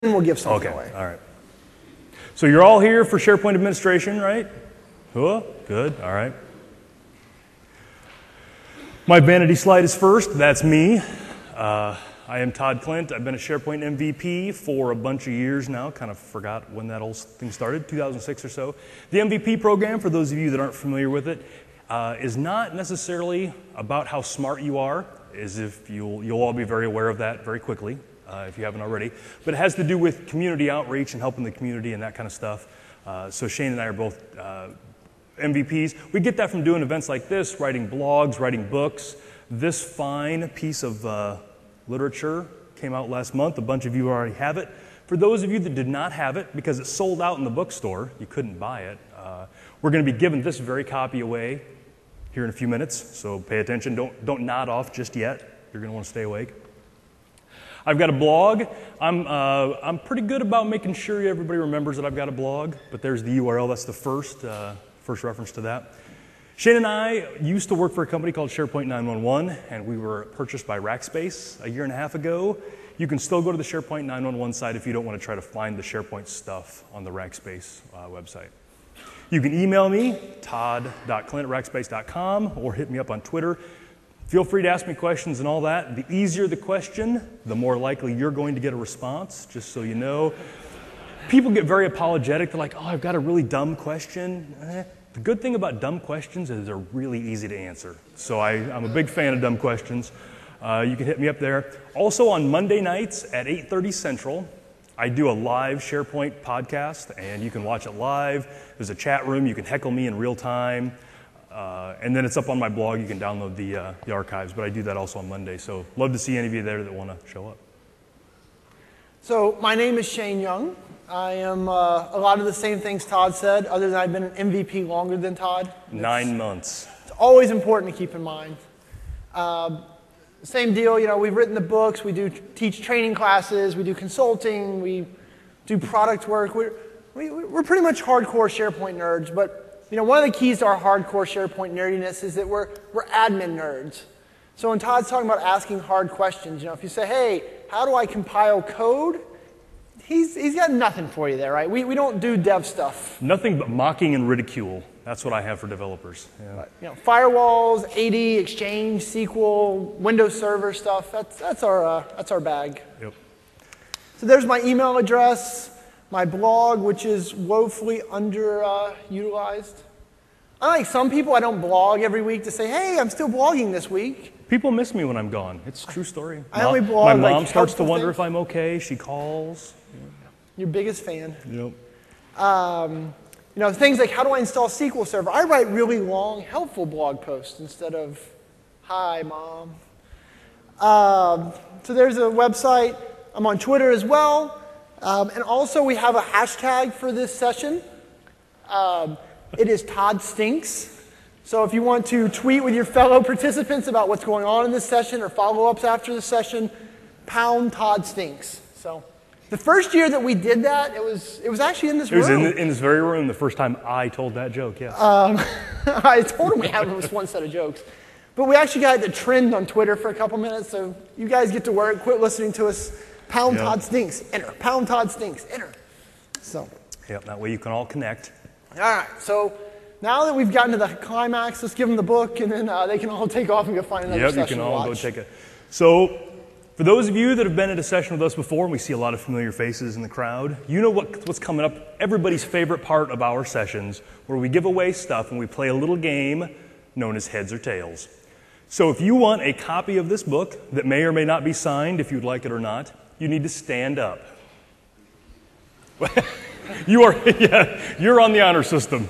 we'll give something Okay, away. all right. So you're all here for SharePoint administration, right? Oh, good, all right. My vanity slide is first. That's me. I am Todd Klint. I've been a SharePoint MVP for a bunch of years now. Kind of forgot when that whole thing started, 2006 or so. The MVP program, for those of you that aren't familiar with it, is not necessarily about how smart you are, as if you'll all be very aware of that very quickly, if you haven't already. But it has to do with community outreach and helping the community and that kind of stuff. So Shane and I are both MVPs. We get that from doing events like this, writing blogs, writing books. This fine piece of literature came out last month. A bunch of you already have it. For those of you that did not have it, because it sold out in the bookstore, you couldn't buy it, we're going to be giving this very copy away here in a few minutes, so pay attention. Don't nod off just yet. You're going to want to stay awake. I've got a blog. I'm pretty good about making sure everybody remembers that I've got a blog, but there's the URL. That's the first reference to that. Shane and I used to work for a company called SharePoint 911, and we were purchased by Rackspace a year and a half ago. You can still go to the SharePoint 911 site if you don't want to try to find the SharePoint stuff on the Rackspace website. You can email me, todd.klint@rackspace.com, or hit me up on Twitter. Feel free to ask me questions and all that. The easier the question, the more likely you're going to get a response, just so you know. People get very apologetic. They're like, oh, I've got a really dumb question. The good thing about dumb questions is they're really easy to answer. So I'm a big fan of dumb questions. You can hit me up there. Also on Monday nights at 8:30 Central, I do a live SharePoint podcast, and you can watch it live. There's a chat room. You can heckle me in real time. And then it's up on my blog. You can download the archives, but I do that also on Monday. So love to see any of you there that want to show up. So my name is Shane Young. I am a lot of the same things Todd said, other than I've been an MVP longer than Todd. 9 months. It's always important to keep in mind. Same deal, you know, we've written the books, we do teach training classes, we do consulting, we do product work. We're pretty much hardcore SharePoint nerds, but you know, one of the keys to our hardcore SharePoint nerdiness is that we're admin nerds. So when Todd's talking about asking hard questions, you know, if you say, hey, how do I compile code? He's got nothing for you there, right? We don't do dev stuff. Nothing but mocking and ridicule. That's what I have for developers. Yeah. But, you know, firewalls, AD, Exchange, SQL, Windows Server stuff. That's our bag. Yep. So there's my email address, my blog, which is woefully underutilized. Unlike some people, I don't blog every week to say, hey, I'm still blogging this week. People miss me when I'm gone. It's a true story. I only blog My mom starts to wonder things. if I'm okay. She calls. Your biggest fan. Yep. You know, things like how do I install SQL Server? I write really long, helpful blog posts instead of, hi, Mom. So there's a website. I'm on Twitter as well. And also we have a hashtag for this session. It is Todd Stinks. So if you want to tweet with your fellow participants about what's going on in this session or follow-ups after the session, #Todd Stinks. So the first year that we did that, it was actually in this room. It was in this very room the first time I told that joke, yes. I told him we had this one set of jokes. But we actually got it trend on Twitter for a couple minutes, so you guys get to work. Quit listening to us. #Todd Stinks, enter. #Todd Stinks, enter. So. Yep, that way you can all connect. All right, so now that we've gotten to the climax, let's give them the book, and then they can all take off and go find another session Yep, you can to all watch. go take a... So, for those of you that have been at a session with us before, and we see a lot of familiar faces in the crowd, you know what's coming up, everybody's favorite part of our sessions, where we give away stuff and we play a little game known as Heads or Tails. So if you want a copy of this book that may or may not be signed, if you'd like it or not, you need to stand up. You're on the honor system.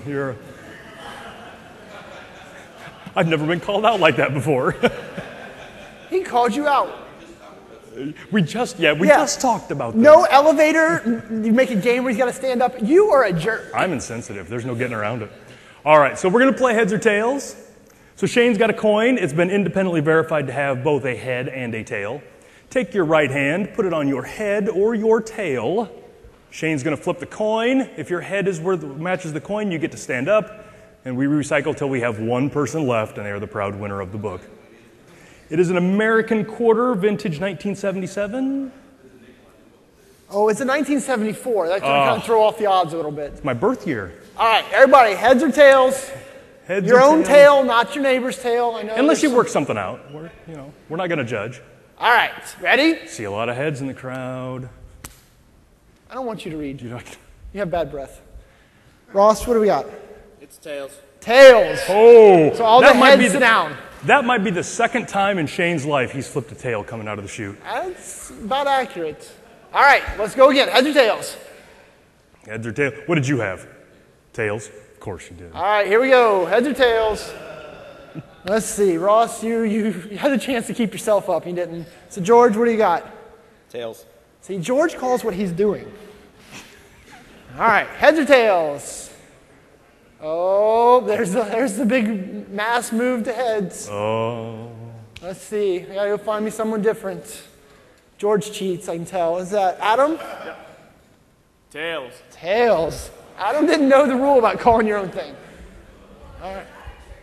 I've never been called out like that before. He called you out. We just talked about this. No elevator. You make a game where he's got to stand up. You are a jerk. I'm insensitive. There's no getting around it. All right, so we're going to play Heads or Tails. So Shane's got a coin. It's been independently verified to have both a head and a tail. Take your right hand, put it on your head or your tail. Shane's going to flip the coin. If your head is where matches the coin, you get to stand up. And we recycle till we have one person left, and they are the proud winner of the book. It is an American quarter, vintage 1977. Oh, it's a 1974. That's going to kind of throw off the odds a little bit. My birth year. All right, everybody, heads or tails? Heads Your or own tails? tail, not your neighbor's tail. I know. Unless you there's work something out. We're not going to judge. All right, ready? See a lot of heads in the crowd. I don't want you to read. You know, You have bad breath. Ross, what do we got? It's tails. Tails. oh, So all the that might be heads down. That might be the second time in Shane's life he's flipped a tail coming out of the chute. That's about accurate. All right, let's go again. Heads or tails? Heads or tails? What did you have? Tails? Of course you did. All right, here we go. Heads or tails? Let's see. Ross, you had a chance to keep yourself up. You didn't. So, George, what do you got? Tails. See, George calls what he's doing. All right, heads or tails? Oh, there's the big mass move to heads. Oh. Let's see. I gotta go find me someone different. George cheats, I can tell. Is that Adam? Tails. Tails. Adam didn't know the rule about calling your own thing. All right.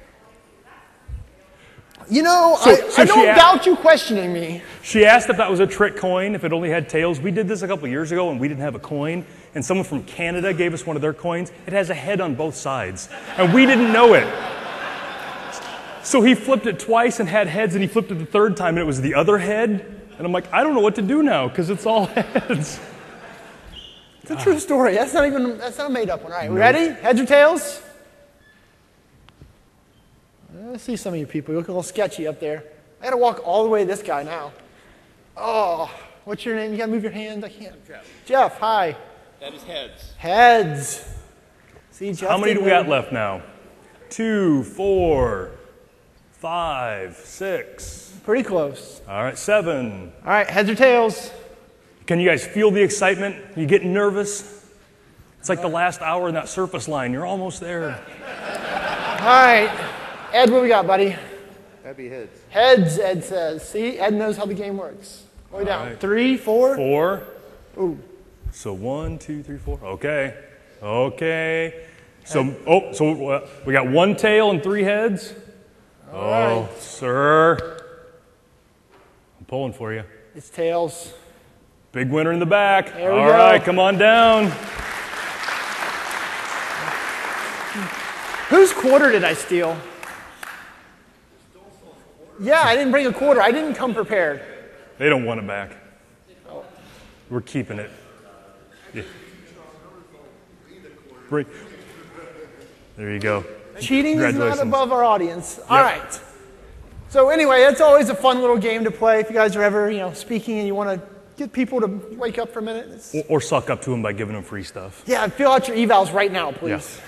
You know, So I don't she doubt you questioning me. She asked if that was a trick coin, if it only had tails. We did this a couple years ago and we didn't have a coin. And someone from Canada gave us one of their coins. It has a head on both sides. And we didn't know it. So he flipped it twice and had heads, and he flipped it the third time and it was the other head. And I'm like, I don't know what to do now because it's all heads. It's a true story. That's not a made up one. All right, we ready? Heads or tails? I see some of you people. You look a little sketchy up there. I got to walk all the way to this guy now. Oh, what's your name? You got to move your hand. I can't. Jeff, hi. That is heads. Heads. See, Jeff. How many do did we got good. left now? 2, 4, 5, 6. Pretty close. All right, 7. All right, heads or tails? Can you guys feel the excitement? You getting nervous? It's like the last hour in that surface line. You're almost there. All right. Ed, what we got, buddy? That'd be heads. Heads, Ed says. See, Ed knows how the game works. Way down. right. 3, 4. 4. Ooh. So 1, 2, 3, 4. Okay. Okay. So we got 1 tail and 3 heads. All right. Sir. I'm pulling for you. It's tails. Big winner in the back. There we All go. right, come on down. Whose quarter did I steal? Yeah, I didn't bring a quarter. I didn't come prepared. They don't want it back. We're keeping it. Yeah. There you go. Cheating is not Congratulations. above our audience. All right. So anyway, it's always a fun little game to play. If you guys are ever, speaking and you want to get people to wake up for a minute. Or suck up to them by giving them free stuff. Yeah, fill out your evals right now, please.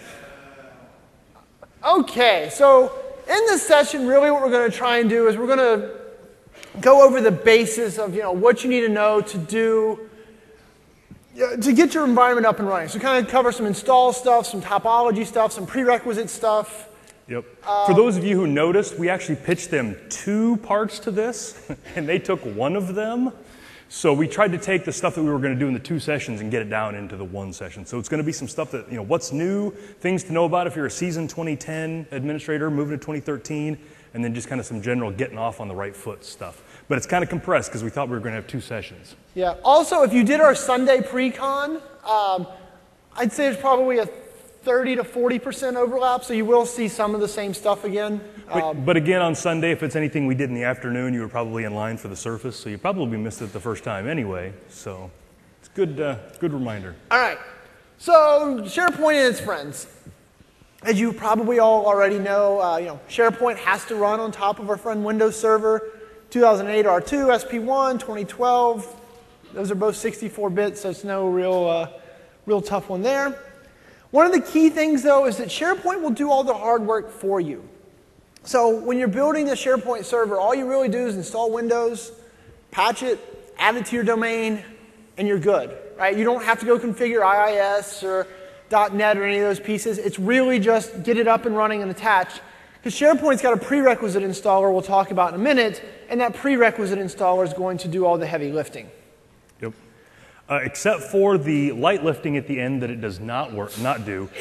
Okay, so in this session, really what we're going to try and do is we're going to go over the basis of what you need to know to do to get your environment up and running. So kind of cover some install stuff, some topology stuff, some prerequisite stuff. Yep. For those of you who noticed, we actually pitched them 2 parts to this, and they took 1 of them. So we tried to take the stuff that we were going to do in the 2 sessions and get it down into the 1 session. So it's going to be some stuff that, what's new, things to know about if you're a seasoned 2010 administrator moving to 2013, and then just kind of some general getting off on the right foot stuff. But it's kind of compressed because we thought we were going to have 2 sessions. Yeah. Also, if you did our Sunday pre-con, I'd say there's probably a 30 to 40% overlap, so you will see some of the same stuff again. But again, on Sunday, if it's anything we did in the afternoon, you were probably in line for the surface, so you probably missed it the first time anyway. So it's a good reminder. All right. So SharePoint and its friends. As you probably all already know, SharePoint has to run on top of our friend Windows Server. 2008 R2, SP1, 2012. Those are both 64-bit, so it's no real tough one there. One of the key things, though, is that SharePoint will do all the hard work for you. So when you're building a SharePoint server, all you really do is install Windows, patch it, add it to your domain, and you're good. Right? You don't have to go configure IIS or .NET or any of those pieces. It's really just get it up and running and attached. Because SharePoint's got a prerequisite installer we'll talk about in a minute, and that prerequisite installer is going to do all the heavy lifting. Yep. Except for the light lifting at the end that it does not do.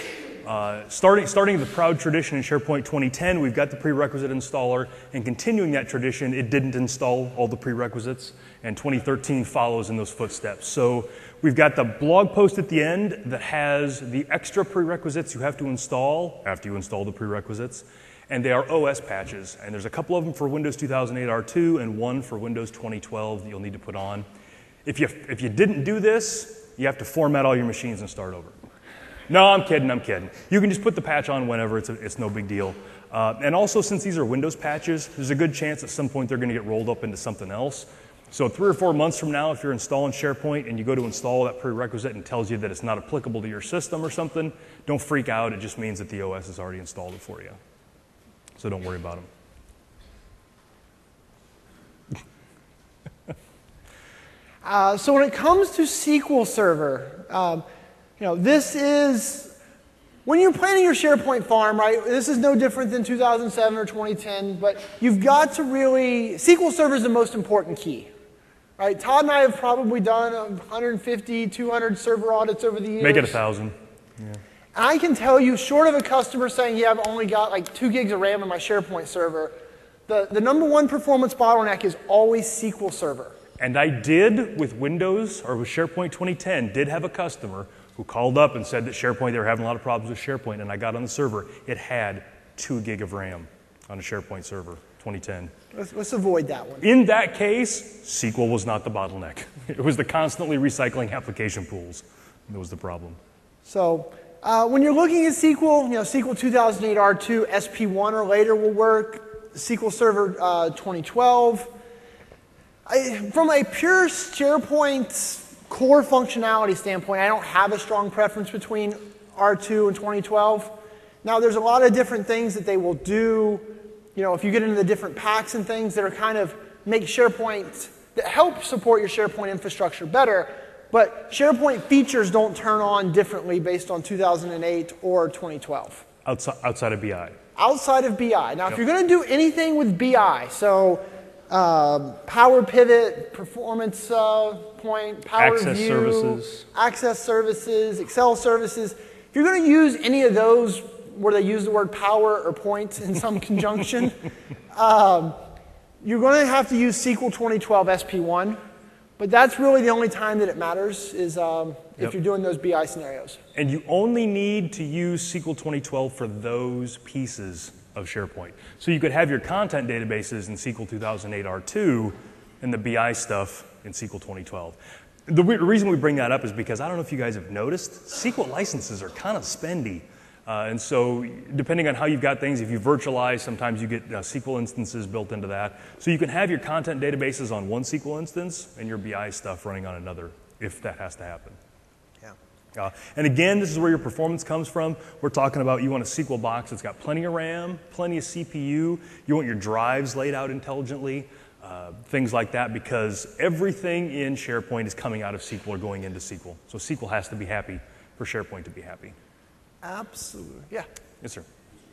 Starting the proud tradition in SharePoint 2010, we've got the prerequisite installer, and continuing that tradition, it didn't install all the prerequisites, and 2013 follows in those footsteps. So we've got the blog post at the end that has the extra prerequisites you have to install after you install the prerequisites, and they are OS patches, and there's a couple of them for Windows 2008 R2 and one for Windows 2012 that you'll need to put on. If you didn't do this, you have to format all your machines and start over. No, I'm kidding. You can just put the patch on whenever, it's no big deal. And also, since these are Windows patches, there's a good chance at some point they're going to get rolled up into something else. So 3 or 4 months from now, if you're installing SharePoint and you go to install that prerequisite and tells you that it's not applicable to your system or something, don't freak out. It just means that the OS has already installed it for you. So don't worry about them. So when it comes to SQL Server, this is, when you're planning your SharePoint farm, right, this is no different than 2007 or 2010, but you've got to really, SQL Server is the most important key. Right? Todd and I have probably done 150, 200 server audits over the years. Make it 1,000. Yeah. And I can tell you, short of a customer saying, yeah, I've only got like 2 gigs of RAM in my SharePoint server, the number one performance bottleneck is always SQL Server. And I did, with Windows, or with SharePoint 2010, did have a customer who called up and said that SharePoint, they were having a lot of problems with SharePoint, and I got on the server. It had 2 gig of RAM on a SharePoint server, 2010. Let's avoid that one. In that case, SQL was not the bottleneck. It was the constantly recycling application pools that was the problem. So when you're looking at SQL, SQL 2008 R2, SP1 or later will work, SQL Server 2012. From a pure SharePoint core functionality standpoint, I don't have a strong preference between R2 and 2012. Now, there's a lot of different things that they will do. If you get into the different packs and things that are kind of make SharePoint, that help support your SharePoint infrastructure better, but SharePoint features don't turn on differently based on 2008 or 2012. Outside of BI. Outside of BI. Now, if you're going to do anything with BI, so Power Pivot, Performance Point, Power Access View, services. Access Services, Excel services, if you're going to use any of those where they use the word power or point in some conjunction, you're going to have to use SQL 2012 SP1. But that's really the only time that it matters is if you're doing those BI scenarios. And you only need to use SQL 2012 for those pieces of SharePoint. So you could have your content databases in SQL 2008 R2 and the BI stuff in SQL 2012. The reason we bring that up is because I don't know if you guys have noticed, SQL licenses are kind of spendy. And so depending on how you've got things, if you virtualize, sometimes you get SQL instances built into that. So you can have your content databases on one SQL instance and your BI stuff running on another, if that has to happen. Yeah. And again, this is where your performance comes from. We're talking about you want a SQL box that's got plenty of RAM, plenty of CPU. You want your drives laid out intelligently, things like that, because everything in SharePoint is coming out of SQL or going into SQL. So SQL has to be happy for SharePoint to be happy. Absolutely. Yeah. Yes, sir.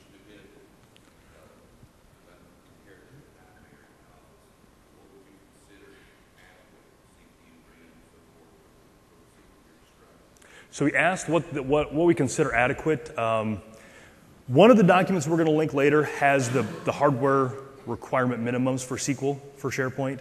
So we asked what we consider adequate. One of the documents we're going to link later has the hardware requirement minimums for SQL for SharePoint.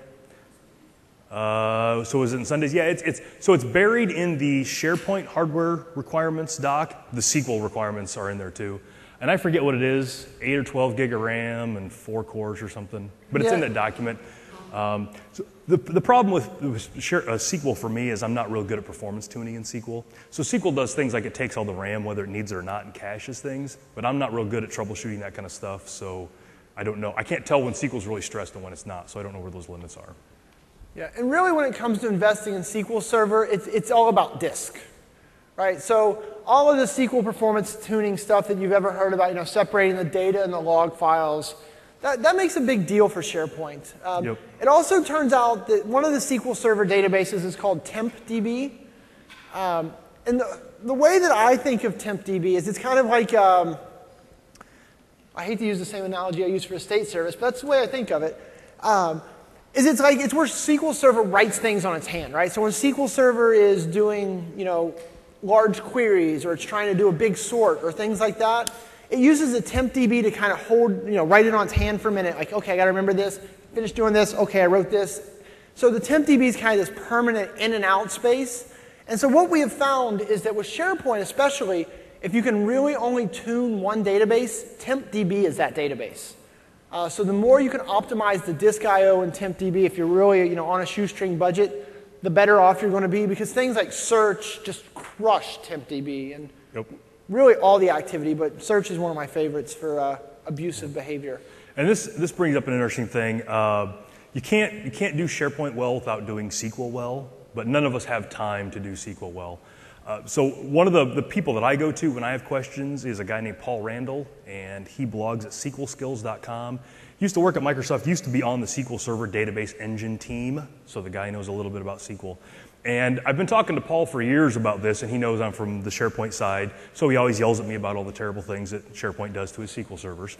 So is it in Sundays? Yeah, it's buried in the SharePoint hardware requirements doc. The SQL requirements are in there too. And I forget what it is, 8 or 12 gig of RAM and 4 cores or something. But it's in that document. So the problem with SQL for me is I'm not real good at performance tuning in SQL. So SQL does things like it takes all the RAM, whether it needs it or not, and caches things. But I'm not real good at troubleshooting that kind of stuff. So I don't know. I can't tell when SQL's really stressed and when it's not. So I don't know where those limits are. Yeah, and really when it comes to investing in SQL Server, it's all about disk, right? So all of the SQL performance tuning stuff that you've ever heard about, separating the data and the log files, that makes a big deal for SharePoint. It also turns out that one of the SQL Server databases is called TempDB. And the way that I think of TempDB is it's kind of like, I hate to use the same analogy I use for a state service, but that's the way I think of it. It's where SQL Server writes things on its hand, right? So when SQL Server is doing, large queries, or it's trying to do a big sort, or things like that, it uses the TempDB to kind of hold, write it on its hand for a minute, like, okay, I got to remember this, finish doing this, okay, I wrote this. So the TempDB is kind of this permanent in and out space. And so what we have found is that with SharePoint especially, if you can really only tune one database, TempDB is that database. So the more you can optimize the disk I/O in TempDB, if you're really on a shoestring budget, the better off you're going to be, because things like search just crush TempDB and really all the activity, but search is one of my favorites for abusive behavior. And this brings up an interesting thing. You can't do SharePoint well without doing SQL well, but none of us have time to do SQL well. So one of the people that I go to when I have questions is a guy named Paul Randall, and he blogs at SQLskills.com. He used to work at Microsoft, used to be on the SQL Server Database Engine team, so the guy knows a little bit about SQL. And I've been talking to Paul for years about this, and he knows I'm from the SharePoint side, so he always yells at me about all the terrible things that SharePoint does to his SQL servers.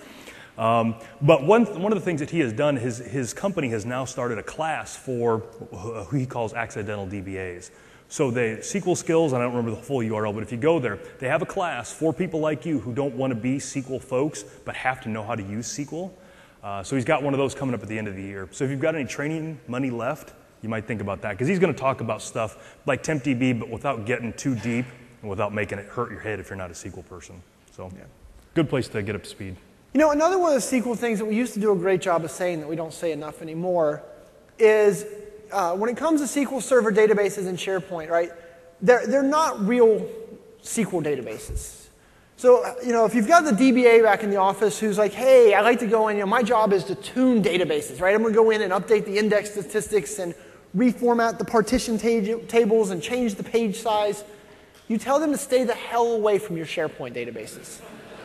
But one of the things that he has done, his company has now started a class for who he calls accidental DBAs. So the SQL Skills, and I don't remember the full URL, but if you go there, they have a class for people like you who don't want to be SQL folks, but have to know how to use SQL. So he's got one of those coming up at the end of the year. So if you've got any training money left, you might think about that, because he's going to talk about stuff like TempDB, but without getting too deep and without making it hurt your head if you're not a SQL person. So good place to get up to speed. Another one of the SQL things that we used to do a great job of saying that we don't say enough anymore is when it comes to SQL Server databases in SharePoint, right, they're not real SQL databases. So, if you've got the DBA back in the office who's like, hey, I like to go in, my job is to tune databases, right? I'm going to go in and update the index statistics and reformat the partition tables and change the page size. You tell them to stay the hell away from your SharePoint databases.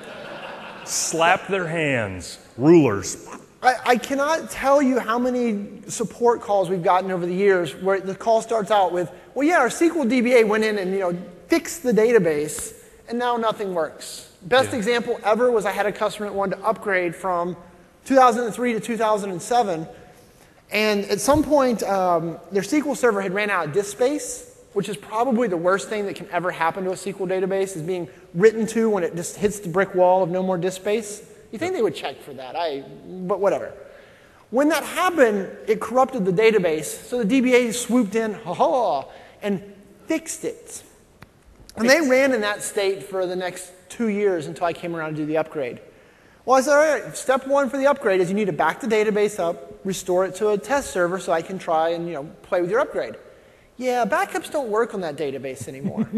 Slap their hands, rulers. I cannot tell you how many support calls we've gotten over the years where the call starts out with, well, yeah, our SQL DBA went in and fixed the database, and now nothing works. Best example ever was I had a customer that wanted to upgrade from 2003 to 2007, and at some point their SQL Server had ran out of disk space, which is probably the worst thing that can ever happen to a SQL database, is being written to when it just hits the brick wall of no more disk space. You think they would check for that, but whatever. When that happened, it corrupted the database, so the DBA swooped in, and fixed it. And they ran in that state for the next 2 years until I came around to do the upgrade. Well, I said, all right, step one for the upgrade is you need to back the database up, restore it to a test server so I can try and play with your upgrade. Yeah, backups don't work on that database anymore.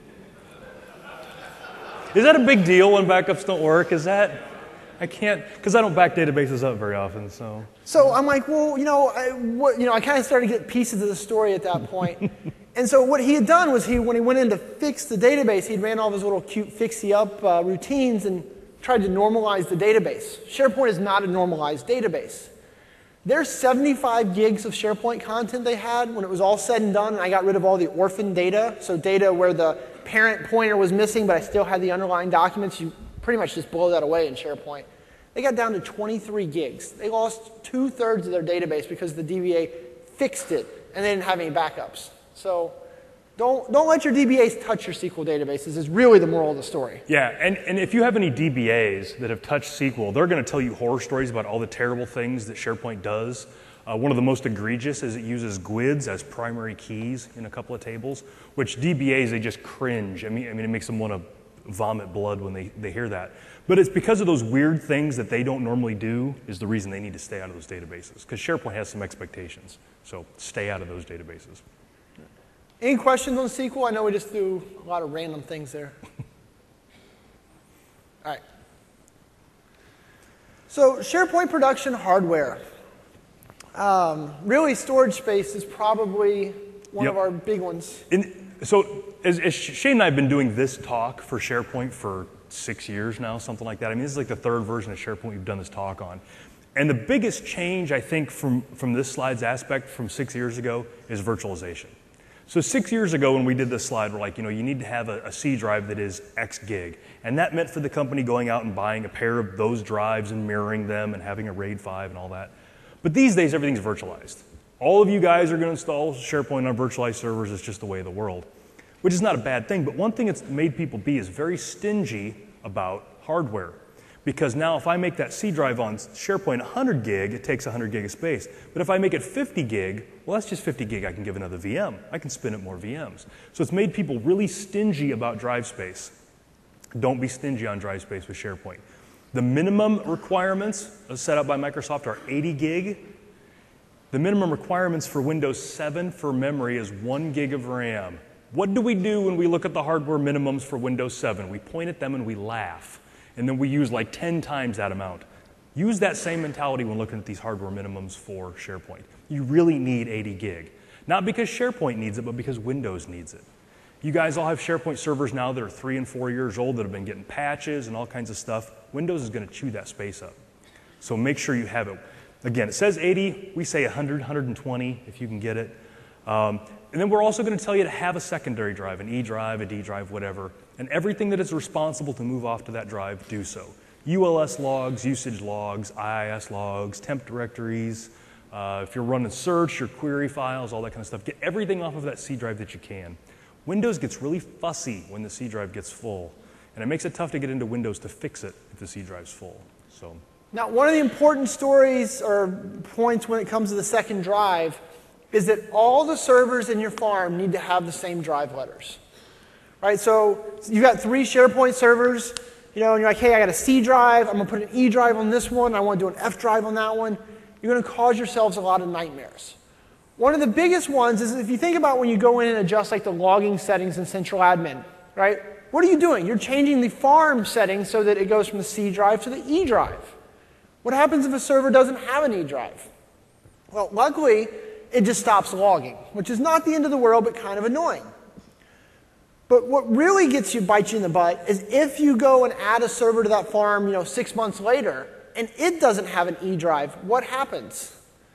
Is that a big deal when backups don't work? I can't, because I don't back databases up very often, so. So I'm like, well, I kind of started to get pieces of the story at that point. And so what he had done was when he went in to fix the database, he'd ran all of his little cute fixie-up routines and tried to normalize the database. SharePoint is not a normalized database. There's 75 gigs of SharePoint content they had when it was all said and done, and I got rid of all the orphan data, so data where the parent pointer was missing, but I still had the underlying documents. You pretty much just blow that away in SharePoint. They got down to 23 gigs. They lost 2/3 of their database because the DBA fixed it, and they didn't have any backups. So don't let your DBAs touch your SQL databases is really the moral of the story. Yeah, and if you have any DBAs that have touched SQL, they're going to tell you horror stories about all the terrible things that SharePoint does. One of the most egregious is it uses GUIDs as primary keys in a couple of tables, which DBAs, they just cringe. I mean, it makes them want to vomit blood when they hear that. But it's because of those weird things that they don't normally do is the reason they need to stay out of those databases, because SharePoint has some expectations. So stay out of those databases. Any questions on SQL? I know we just threw a lot of random things there. All right. So SharePoint production hardware. Really, storage space is probably one of our big ones. So as Shane and I have been doing this talk for SharePoint for 6 years now, something like that. I mean, this is like the third version of SharePoint we've done this talk on. And the biggest change, I think, from this slide's aspect from 6 years ago is virtualization. So 6 years ago when we did this slide, we're like, you need to have a C drive that is X gig. And that meant for the company going out and buying a pair of those drives and mirroring them and having a RAID 5 and all that. But these days, everything's virtualized. All of you guys are going to install SharePoint on virtualized servers. It's just the way of the world. which is not a bad thing, but one thing it's made people be is very stingy about hardware. Because now if I make that C drive on SharePoint 100 gig, it takes 100 gig of space. But if I make it 50 gig, well, that's just 50 gig I can give another VM. I can spin up more VMs. So it's made people really stingy about drive space. Don't be stingy on drive space with SharePoint. The minimum requirements set up by Microsoft are 80 gig. The minimum requirements for Windows 7 for memory is 1 gig of RAM. What do we do when we look at the hardware minimums for Windows 7? We point at them and we laugh. And then we use like 10 times that amount. Use that same mentality when looking at these hardware minimums for SharePoint. You really need 80 gig. Not because SharePoint needs it, but because Windows needs it. You guys all have SharePoint servers now that are 3 and 4 years old that have been getting patches and all kinds of stuff. Windows is going to chew that space up. So make sure you have it. Again, it says 80. We say 100, 120 if you can get it. And then we're also going to tell you to have a secondary drive, an E drive, a D drive, whatever. And everything that is responsible to move off to that drive, do so. ULS logs, usage logs, IIS logs, temp directories. If you're running search, your query files, all that kind of stuff. Get everything off of that C drive that you can. Windows gets really fussy when the C drive gets full. And it makes it tough to get into Windows to fix it if the C drive's full. So. Now, one of the important stories or points when it comes to the second drive is that all the servers in your farm need to have the same drive letters. Right? So you've got 3 SharePoint servers, and you're like, hey, I got a C drive, I'm going to put an E drive on this one, I want to do an F drive on that one. You're going to cause yourselves a lot of nightmares. One of the biggest ones is if you think about when you go in and adjust like the logging settings in Central Admin, right? What are you doing? You're changing the farm settings so that it goes from the C drive to the E drive. What happens if a server doesn't have an E drive? Well, luckily, it just stops logging, which is not the end of the world, but kind of annoying. But what really bites you in the butt is if you go and add a server to that farm, 6 months later, and it doesn't have an E drive, what happens?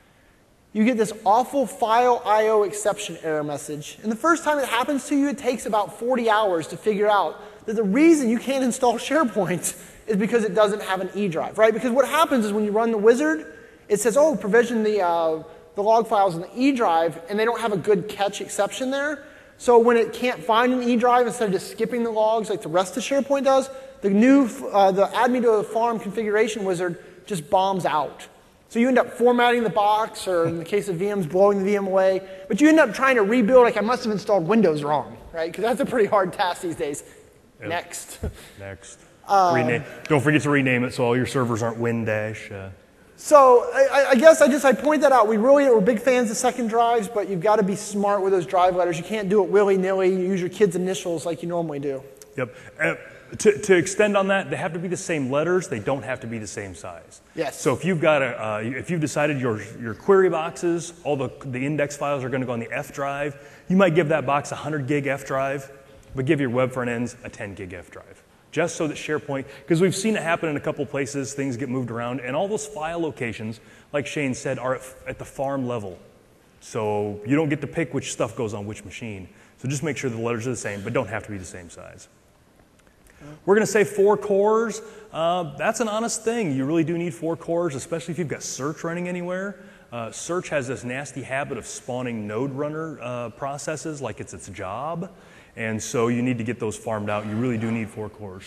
You get this awful file I/O exception error message. And the first time it happens to you, it takes about 40 hours to figure out that the reason you can't install SharePoint is because it doesn't have an E drive, right? Because what happens is when you run the wizard, it says, oh, provision the log files in the E drive, and they don't have a good catch exception there. So when it can't find an E drive, instead of just skipping the logs like the rest of SharePoint does, the add me to a farm configuration wizard just bombs out. So you end up formatting the box, or in the case of VMs, blowing the VM away. But you end up trying to rebuild, like I must have installed Windows wrong, right? Because that's a pretty hard task these days. Yep. Next. Next. Don't forget to rename it so all your servers aren't Windash. So I guess I point that out. We're big fans of second drives, but you've got to be smart with those drive letters. You can't do it willy-nilly. You use your kids' initials like you normally do. Yep. To extend on that, they have to be the same letters. They don't have to be the same size. Yes. So if you've decided your query boxes, all the index files are going to go on the F drive, you might give that box a 100 gig F drive, but give your web front ends a 10 gig F drive. Just so that SharePoint, because we've seen it happen in a couple places, things get moved around, and all those file locations, like Shane said, are at the farm level. So you don't get to pick which stuff goes on which machine. So just make sure the letters are the same, but don't have to be the same size. We're going to say 4 cores. That's an honest thing. You really do need 4 cores, especially if you've got search running anywhere. Search has this nasty habit of spawning node runner processes like it's its job. And so you need to get those farmed out. You really do need 4 cores.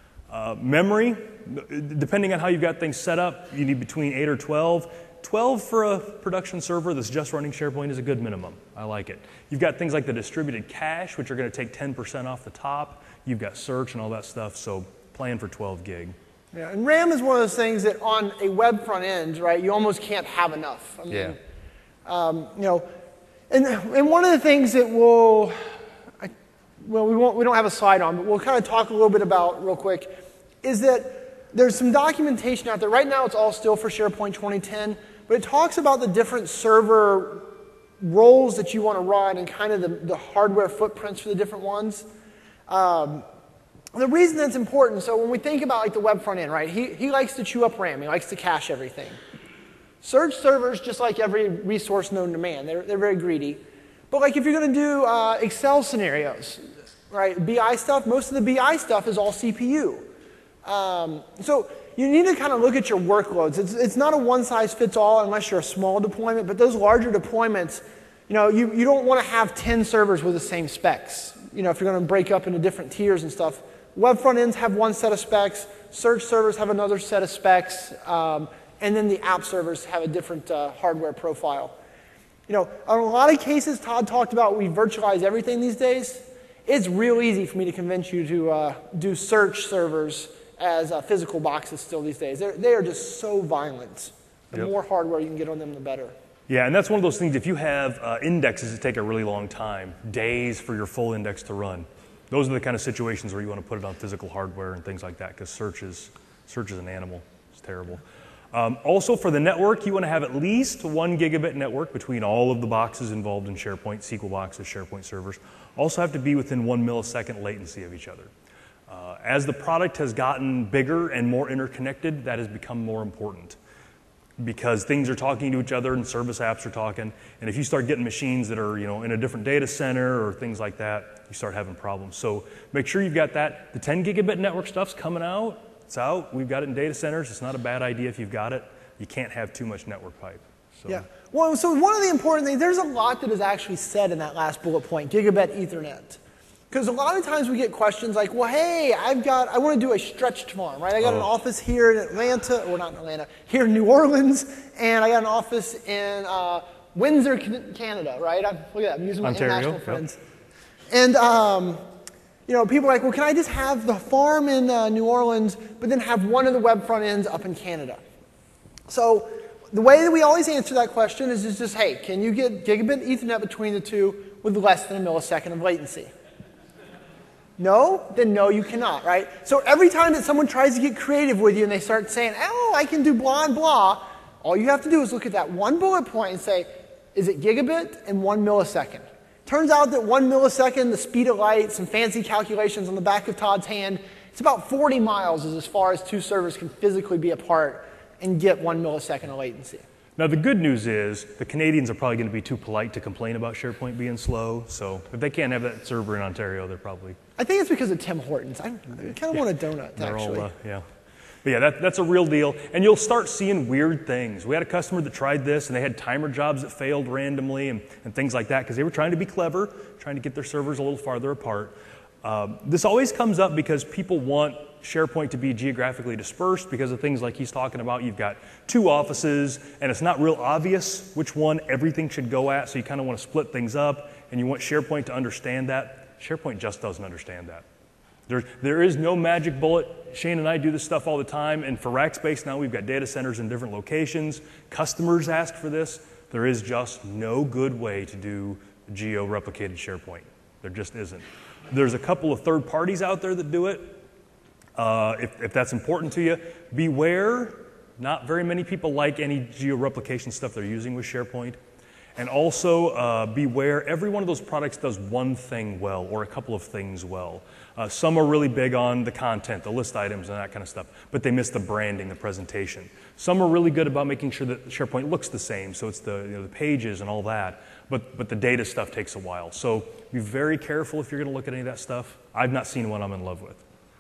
Memory, depending on how you've got things set up, you need between 8 or 12. 12 for a production server that's just running SharePoint is a good minimum. I like it. You've got things like the distributed cache, which are going to take 10% off the top. You've got search and all that stuff, so plan for 12 gig. Yeah, and RAM is one of those things that on a web front end, right, you almost can't have enough. I mean, and one of the things that we don't have a slide on, but we'll kind of talk a little bit about real quick, is that there's some documentation out there. Right now it's all still for SharePoint 2010, but it talks about the different server roles that you want to run and kind of the hardware footprints for the different ones. The reason that's important, so when we think about like the web front end, right, he likes to chew up RAM, he likes to cache everything. Search servers, just like every resource known to man, they're very greedy. But like if you're going to do Excel scenarios, right, BI stuff, most of the BI stuff is all CPU. So you need to kind of look at your workloads. It's not a one-size-fits-all unless you're a small deployment, but those larger deployments, You don't want to have 10 servers with the same specs. If you're going to break up into different tiers and stuff. Web front ends have one set of specs, search servers have another set of specs, and then the app servers have a different hardware profile. In a lot of cases, Todd talked about we virtualize everything these days. It's real easy for me to convince you to do search servers as physical boxes still these days. They are just so violent. The more hardware you can get on them, the better. Yeah, and that's one of those things, if you have indexes that take a really long time, days for your full index to run, those are the kind of situations where you want to put it on physical hardware and things like that, because search is an animal. It's terrible. Also, for the network, you want to have at least 1 gigabit network between all of the boxes involved in SharePoint, SQL boxes, SharePoint servers. Also have to be within 1 millisecond latency of each other. As the product has gotten bigger and more interconnected, that has become more important, because things are talking to each other and service apps are talking. And if you start getting machines that are in a different data center or things like that, you start having problems. So make sure you've got that. The 10 gigabit network stuff's coming out. It's out. We've got it in data centers. It's not a bad idea if you've got it. You can't have too much network pipe. So. Yeah. Well, so one of the important things, there's a lot that is actually said in that last bullet point, gigabit Ethernet. Because a lot of times we get questions like, well, hey, I want to do a stretched farm, right? I got an office here in Atlanta, or not in Atlanta, here in New Orleans, and I got an office in Windsor, Canada, right? Look at that, I'm using my international friends. And people are like, well, can I just have the farm in New Orleans, but then have one of the web front ends up in Canada? So the way that we always answer that question is just, hey, can you get gigabit Ethernet between the two with less than a millisecond of latency? No? Then no, you cannot, right? So every time that someone tries to get creative with you and they start saying, oh, I can do blah and blah, all you have to do is look at that one bullet point and say, is it gigabit and 1 millisecond? Turns out that 1 millisecond, the speed of light, some fancy calculations on the back of Todd's hand, it's about 40 miles is as far as two servers can physically be apart and get 1 millisecond of latency. Now, the good news is the Canadians are probably going to be too polite to complain about SharePoint being slow. So if they can't have that server in Ontario, they're probably... I think it's because of Tim Hortons. I kind of want a donut, actually. All, yeah. But yeah, that's a real deal. And you'll start seeing weird things. We had a customer that tried this, and they had timer jobs that failed randomly and things like that, because they were trying to be clever, trying to get their servers a little farther apart. This always comes up because people want SharePoint to be geographically dispersed because of things like he's talking about. You've got 2 offices, and it's not real obvious which one everything should go at, so you kind of want to split things up, and you want SharePoint to understand that. SharePoint just doesn't understand that. There is no magic bullet. Shane and I do this stuff all the time, and for Rackspace now we've got data centers in different locations. Customers ask for this. There is just no good way to do geo-replicated SharePoint. There just isn't. There's a couple of third parties out there that do it. If that's important to you, beware. Not very many people like any geo-replication stuff they're using with SharePoint. And also beware, every one of those products does one thing well or a couple of things well. Some are really big on the content, the list items and that kind of stuff, but they miss the branding, the presentation. Some are really good about making sure that SharePoint looks the same, so it's the pages and all that, but the data stuff takes a while. So be very careful if you're going to look at any of that stuff. I've not seen one I'm in love with.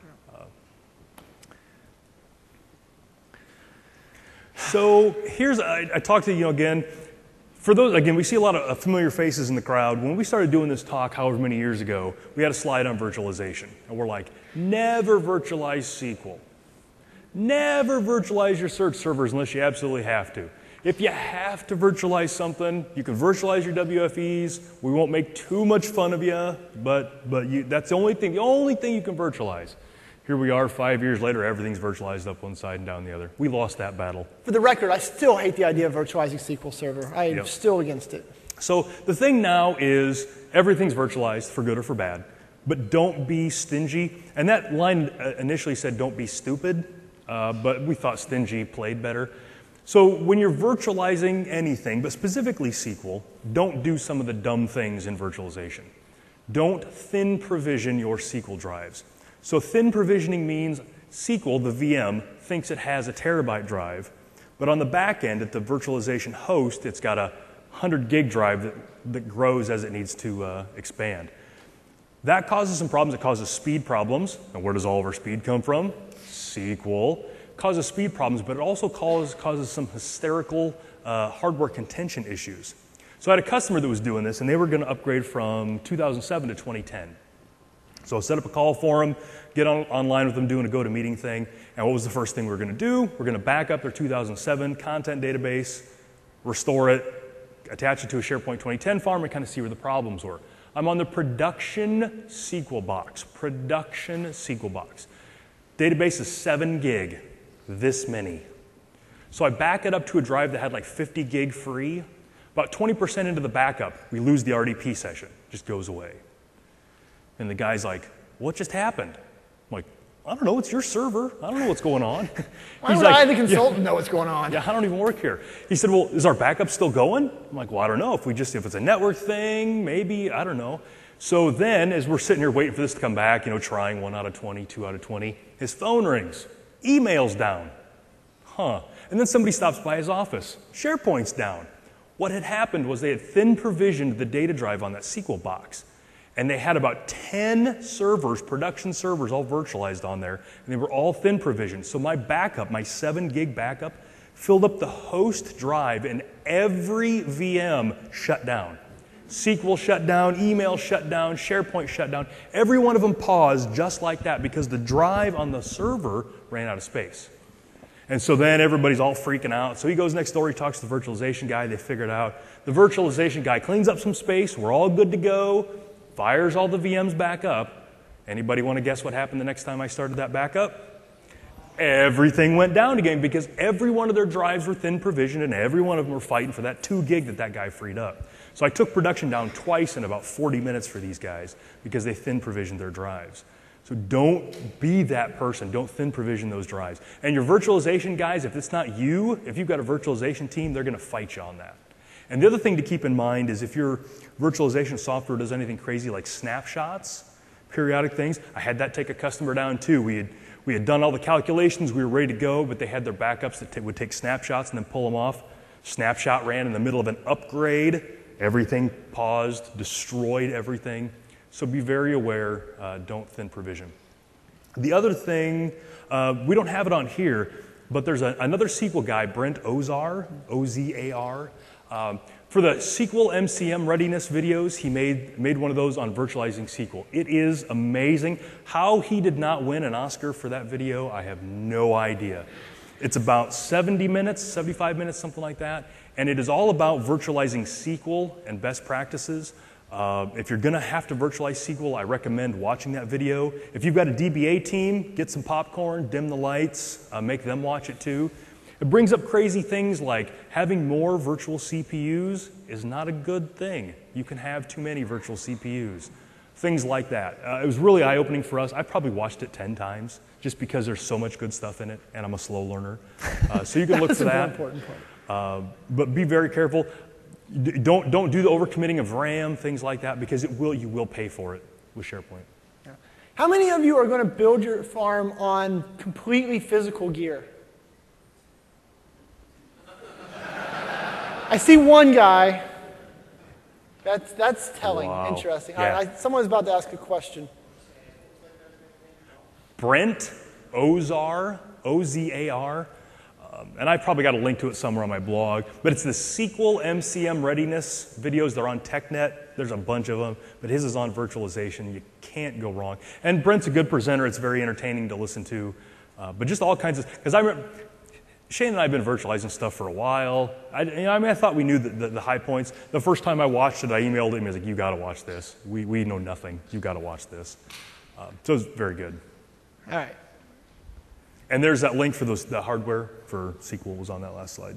So here's, I talked to you again. For those, again, we see a lot of familiar faces in the crowd. When we started doing this talk however many years ago, we had a slide on virtualization. And we're like, never virtualize SQL. Never virtualize your search servers unless you absolutely have to. If you have to virtualize something, you can virtualize your WFEs. We won't make too much fun of you, but that's the only thing you can virtualize. Here we are 5 years later, everything's virtualized up one side and down the other. We lost that battle. For the record, I still hate the idea of virtualizing SQL Server. I'm still against it. So the thing now is everything's virtualized for good or for bad, but don't be stingy. And that line initially said don't be stupid, but we thought stingy played better. So when you're virtualizing anything, but specifically SQL, don't do some of the dumb things in virtualization. Don't thin provision your SQL drives. So thin provisioning means SQL, the VM, thinks it has a terabyte drive, but on the back end at the virtualization host, it's got a 100 gig drive that grows as it needs to expand. That causes some problems. It causes speed problems. And where does all of our speed come from? SQL. Causes speed problems, but it also causes some hysterical hardware contention issues. So I had a customer that was doing this, and they were going to upgrade from 2007 to 2010. So I set up a call for them, get online with them doing a GoToMeeting thing, and what was the first thing we were going to do? We're going to back up their 2007 content database, restore it, attach it to a SharePoint 2010 farm, and kind of see where the problems were. I'm on the production SQL box. Production SQL box. Database is 7 gig, this many. So I back it up to a drive that had like 50 gig free. About 20% into the backup, we lose the RDP session. Just goes away. And the guy's like, what just happened? I'm like, I don't know, it's your server. I don't know what's going on. Why would I, the consultant, know what's going on? Yeah, I don't even work here. He said, well, is our backup still going? I'm like, well, I don't know. If it's a network thing, maybe, I don't know. So then, as we're sitting here waiting for this to come back, trying 1 out of 20, 2 out of 20, his phone rings. Email's down. And then somebody stops by his office. SharePoint's down. What had happened was they had thin provisioned the data drive on that SQL box. And they had about 10 servers, production servers, all virtualized on there, and they were all thin provisioned. So my backup, my 7 gig backup, filled up the host drive, and every VM shut down. SQL shut down, email shut down, SharePoint shut down. Every one of them paused just like that because the drive on the server ran out of space. And so then everybody's all freaking out. So he goes next door, he talks to the virtualization guy, they figure it out. The virtualization guy cleans up some space, we're all good to go, fires all the VMs back up. Anybody want to guess what happened the next time I started that backup? Everything went down again because every one of their drives were thin provisioned and every one of them were fighting for that 2 gig that guy freed up. So I took production down twice in about 40 minutes for these guys because they thin provisioned their drives. So don't be that person. Don't thin provision those drives. And your virtualization guys, if it's not you, if you've got a virtualization team, they're going to fight you on that. And the other thing to keep in mind is if your virtualization software does anything crazy like snapshots, periodic things, I had that take a customer down too. We had done all the calculations, we were ready to go, but they had their backups that would take snapshots and then pull them off. Snapshot ran in the middle of an upgrade. Everything paused, destroyed everything. So be very aware, don't thin provision. The other thing, we don't have it on here, but there's another SQL guy, Brent Ozar, O-Z-A-R. For the SQL MCM readiness videos, he made one of those on virtualizing SQL. It is amazing. How he did not win an Oscar for that video, I have no idea. It's about 70 minutes, 75 minutes, something like that. And it is all about virtualizing SQL and best practices. If you're going to have to virtualize SQL, I recommend watching that video. If you've got a DBA team, get some popcorn, dim the lights, make them watch it too. It brings up crazy things like having more virtual CPUs is not a good thing. You can have too many virtual CPUs. Things like that. It was really eye-opening for us. I probably watched it 10 times just because there's so much good stuff in it, and I'm a slow learner. So you can look for that. That's an important part. But be very careful. Don't do the overcommitting of RAM, things like that, because you will pay for it with SharePoint. Yeah. How many of you are going to build your farm on completely physical gear? I see one guy. That's telling. Wow. Interesting. Yeah. All right, someone's about to ask a question. Brent Ozar, O-Z-A-R. And I probably got a link to it somewhere on my blog, but it's the SQL MCM readiness videos. They're on TechNet. There's a bunch of them, but his is on virtualization. You can't go wrong. And Brent's a good presenter. It's very entertaining to listen to, but just all kinds of, because I remember, Shane and I have been virtualizing stuff for a while. I thought we knew the high points. The first time I watched it, I emailed him. I was like, you got to watch this. We know nothing. You got to watch this. So it's very good. All right. And there's that link for the hardware for SQL was on that last slide.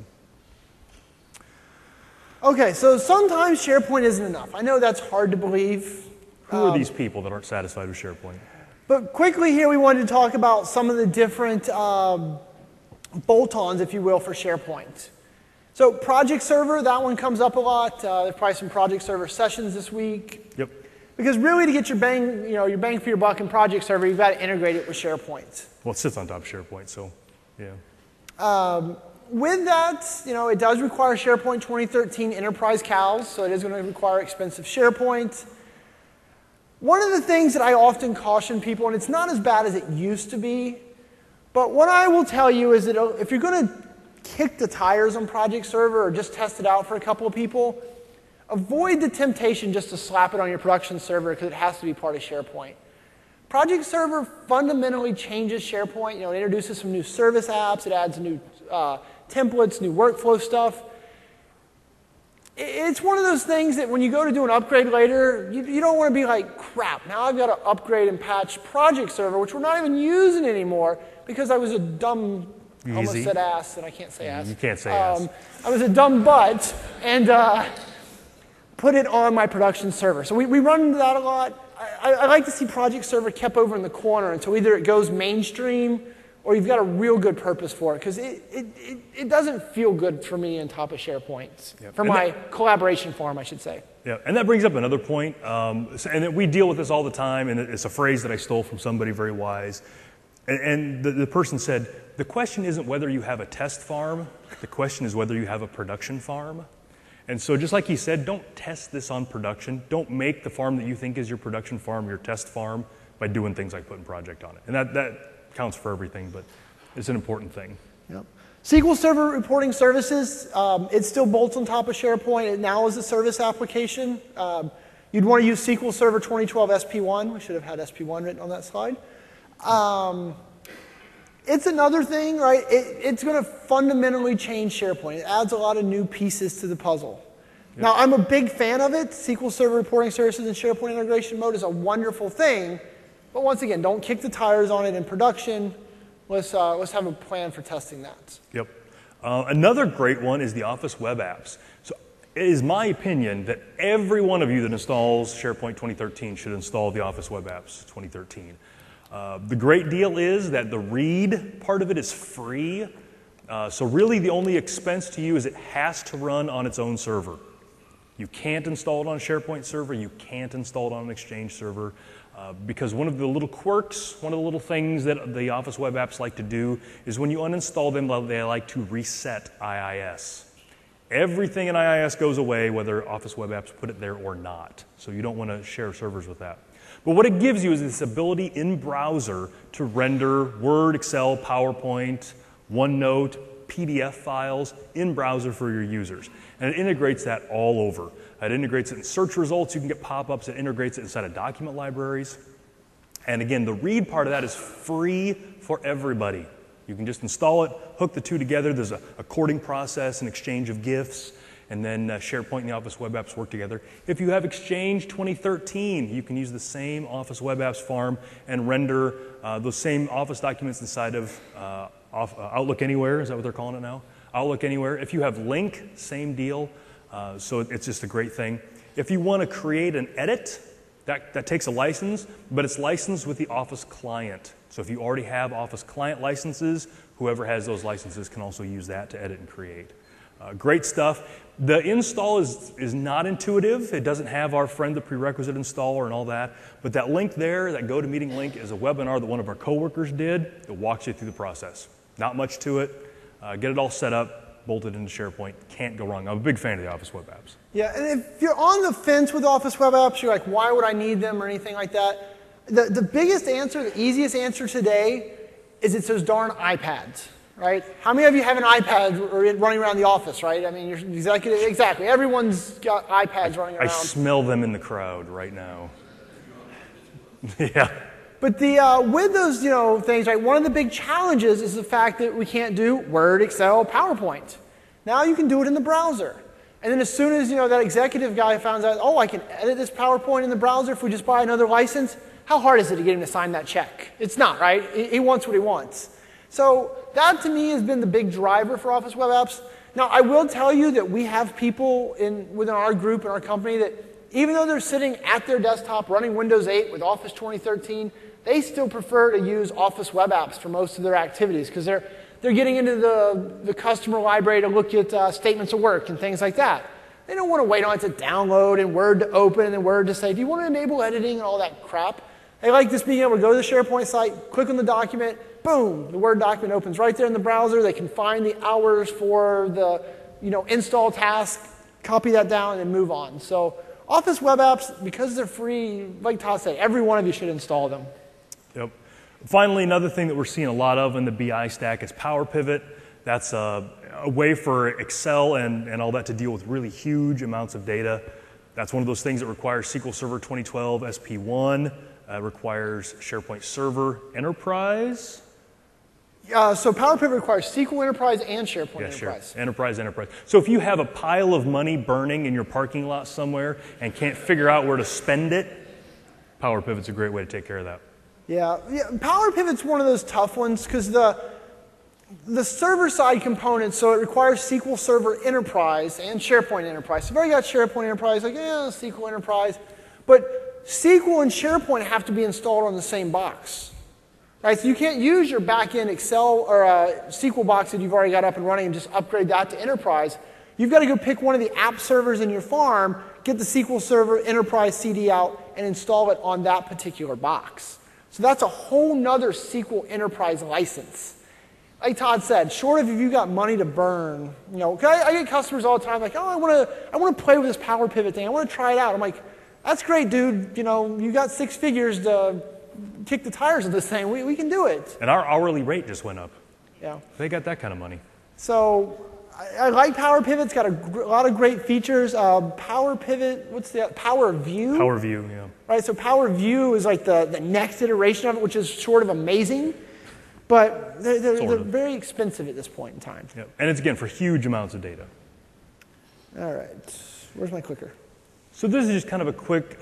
Okay, so sometimes SharePoint isn't enough. I know that's hard to believe. Who are these people that aren't satisfied with SharePoint? But quickly here we wanted to talk about some of the different bolt-ons, if you will, for SharePoint. So Project Server, that one comes up a lot. There's probably some Project Server sessions this week. Yep. Because really to get your bang for your buck in Project Server, you've got to integrate it with SharePoint. Well, it sits on top of SharePoint, so yeah. With that, it does require SharePoint 2013 Enterprise CALs, so it is going to require expensive SharePoint. One of the things that I often caution people, and it's not as bad as it used to be, but what I will tell you is that if you're going to kick the tires on Project Server or just test it out for a couple of people, avoid the temptation just to slap it on your production server because it has to be part of SharePoint. Project Server fundamentally changes SharePoint. It introduces some new service apps. It adds new templates, new workflow stuff. It's one of those things that when you go to do an upgrade later, you don't want to be like, crap, now I've got to upgrade and patch Project Server, which we're not even using anymore because I was a dumb, I almost said ass, and I can't say ass. You can't say ass. I was a dumb butt, and put it on my production server. So we run into that a lot. I like to see Project Server kept over in the corner until either it goes mainstream or you've got a real good purpose for it, because it doesn't feel good for me on top of SharePoint, for my collaboration forum, I should say. Yeah, and that brings up another point, and we deal with this all the time, and it's a phrase that I stole from somebody very wise. And the person said, the question isn't whether you have a test farm, the question is whether you have a production farm. And so just like he said, don't test this on production. Don't make the farm that you think is your production farm your test farm by doing things like putting project on it. And that counts for everything, but it's an important thing. Yep. SQL Server Reporting Services, it still bolts on top of SharePoint. It now is a service application. You'd want to use SQL Server 2012 SP1. We should have had SP1 written on that slide. It's another thing, right? It's going to fundamentally change SharePoint. It adds a lot of new pieces to the puzzle. Yep. Now, I'm a big fan of it. SQL Server Reporting Services in SharePoint integration mode is a wonderful thing. But once again, don't kick the tires on it in production. Let's have a plan for testing that. Yep. Another great one is the Office Web Apps. So it is my opinion that every one of you that installs SharePoint 2013 should install the Office Web Apps 2013. The great deal is that the read part of it is free. So really the only expense to you is it has to run on its own server. You can't install it on a SharePoint server. You can't install it on an Exchange server. Because one of the little quirks, one of the little things that the Office Web Apps like to do is when you uninstall them, they like to reset IIS. Everything in IIS goes away whether Office Web Apps put it there or not. So you don't want to share servers with that. But what it gives you is this ability in browser to render Word, Excel, PowerPoint, OneNote, PDF files in browser for your users. And it integrates that all over. It integrates it in search results. You can get pop-ups. It integrates it inside of document libraries. And again, the read part of that is free for everybody. You can just install it, hook the two together. There's a coding process, an exchange of GIFs, and then SharePoint and the Office Web Apps work together. If you have Exchange 2013, you can use the same Office Web Apps farm and render those same Office documents inside of Outlook Anywhere. Is that what they're calling it now? Outlook Anywhere. If you have Lync, same deal. So it's just a great thing. If you want to create an edit, that takes a license, but it's licensed with the Office client. So if you already have Office client licenses, whoever has those licenses can also use that to edit and create. Great stuff. The install is not intuitive. It doesn't have our friend, the prerequisite installer and all that. But that link there, that GoToMeeting link, is a webinar that one of our coworkers did. It walks you through the process. Not much to it. Get it all set up, bolted into SharePoint. Can't go wrong. I'm a big fan of the Office Web Apps. Yeah, and if you're on the fence with Office Web Apps, you're like, why would I need them or anything like that? The biggest answer, the easiest answer today is it's those darn iPads. Right? How many of you have an iPad running around the office, right? I mean, you're executive, exactly. Everyone's got iPads running around. I smell them in the crowd right now. Yeah. But with those things, right? One of the big challenges is the fact that we can't do Word, Excel, PowerPoint. Now you can do it in the browser. And then as soon as that executive guy finds out, oh, I can edit this PowerPoint in the browser if we just buy another license. How hard is it to get him to sign that check? It's not, right? He wants what he wants. So that, to me, has been the big driver for Office Web Apps. Now, I will tell you that we have people within our group and our company that, even though they're sitting at their desktop running Windows 8 with Office 2013, they still prefer to use Office Web Apps for most of their activities because they're getting into the customer library to look at statements of work and things like that. They don't want to wait on it to download and Word to open and then Word to say, do you want to enable editing and all that crap? They like just being able to go to the SharePoint site, click on the document, boom, the Word document opens right there in the browser. They can find the hours for the install task, copy that down, and move on. So Office Web Apps, because they're free, like Todd said, every one of you should install them. Yep. Finally, another thing that we're seeing a lot of in the BI stack is Power Pivot. That's a way for Excel and all that to deal with really huge amounts of data. That's one of those things that requires SQL Server 2012 SP1, requires SharePoint Server Enterprise. So Power Pivot requires SQL Enterprise and SharePoint Enterprise. Sure. Enterprise. So if you have a pile of money burning in your parking lot somewhere and can't figure out where to spend it, Power Pivot's a great way to take care of that. Yeah. Power Pivot's one of those tough ones because the server-side components, so it requires SQL Server Enterprise and SharePoint Enterprise. So if you've already got SharePoint Enterprise, like, yeah, SQL Enterprise. But SQL and SharePoint have to be installed on the same box. Right? So you can't use your back-end Excel or SQL box that you've already got up and running and just upgrade that to Enterprise. You've got to go pick one of the app servers in your farm, get the SQL Server Enterprise CD out, and install it on that particular box. So that's a whole nother SQL Enterprise license. Like Todd said, short of if you got money to burn, you know, 'cause I get customers all the time like, oh, I want to play with this Power Pivot thing. I want to try it out. I'm like, that's great, dude. You know, you got 6 figures to kick the tires of this thing. We can do it. And our hourly rate just went up. Yeah. They got that kind of money. So I like Power Pivot. It's got a lot of great features. Power Pivot, what's the Power View? Power View, yeah. Right, so Power View is like the next iteration of it, which is sort of amazing. But they're very expensive at this point in time. Yep. And it's, again, for huge amounts of data. All right. Where's my clicker? So this is just kind of a quick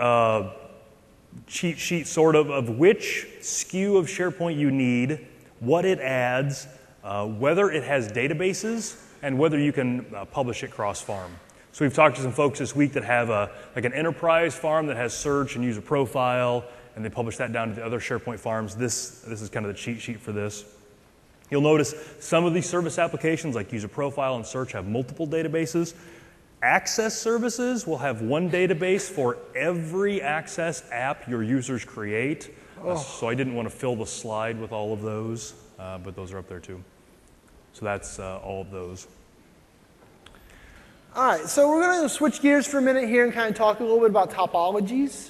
cheat sheet, sort of which SKU of SharePoint you need, what it adds, whether it has databases, and whether you can publish it cross-farm. So we've talked to some folks this week that have like an enterprise farm that has search and user profile, and they publish that down to the other SharePoint farms. This is kind of the cheat sheet for this. You'll notice some of these service applications, like user profile and search, have multiple databases. Access services will have one database for every Access app your users create. So I didn't want to fill the slide with all of those, but those are up there too. So that's all of those. All right, so we're going to switch gears for a minute here and kind of talk a little bit about topologies.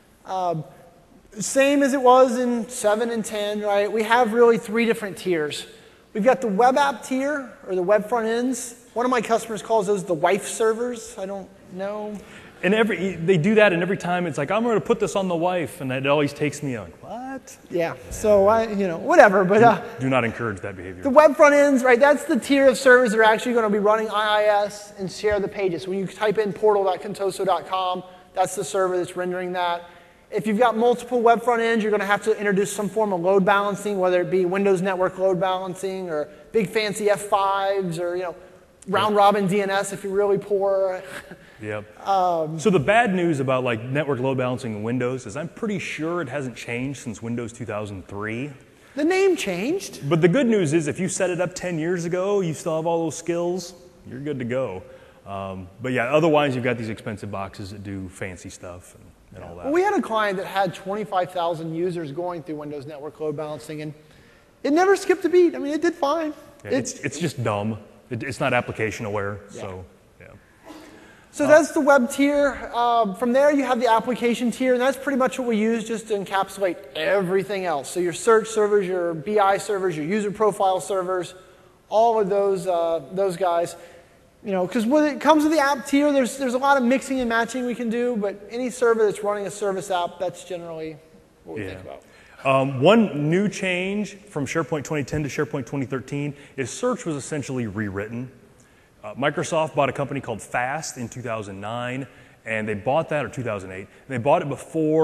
Same as it was in 7 and 10, right? We have really 3 different tiers. We've got the web app tier, or the web front ends. One of my customers calls those the wife servers. I don't know. And they do that, and every time it's like, I'm going to put this on the wife, and it always takes me like, what? Yeah, so whatever. But do not encourage that behavior. The web front ends, right? That's the tier of servers that are actually going to be running IIS and share the pages. When you type in portal.contoso.com, that's the server that's rendering that. If you've got multiple web front ends, you're going to have to introduce some form of load balancing, whether it be Windows Network load balancing or big fancy F5s or round robin DNS if you're really poor. Yep. So the bad news about like network load balancing in Windows is I'm pretty sure it hasn't changed since Windows 2003. The name changed. But the good news is if you set it up 10 years ago, you still have all those skills, you're good to go. But yeah, otherwise you've got these expensive boxes that do fancy stuff and all that. Well, we had a client that had 25,000 users going through Windows Network load balancing, and it never skipped a beat. I mean, it did fine. Yeah, it's just dumb. It's not application aware, so yeah. So that's the web tier. From there, you have the application tier, and that's pretty much what we use just to encapsulate everything else. So your search servers, your BI servers, your user profile servers, all of those guys. Because when it comes to the app tier, there's a lot of mixing and matching we can do, but any server that's running a service app, that's generally what we think about. One new change from SharePoint 2010 to SharePoint 2013 is search was essentially rewritten. Microsoft bought a company called Fast in 2009, and they bought that, or 2008, and they bought it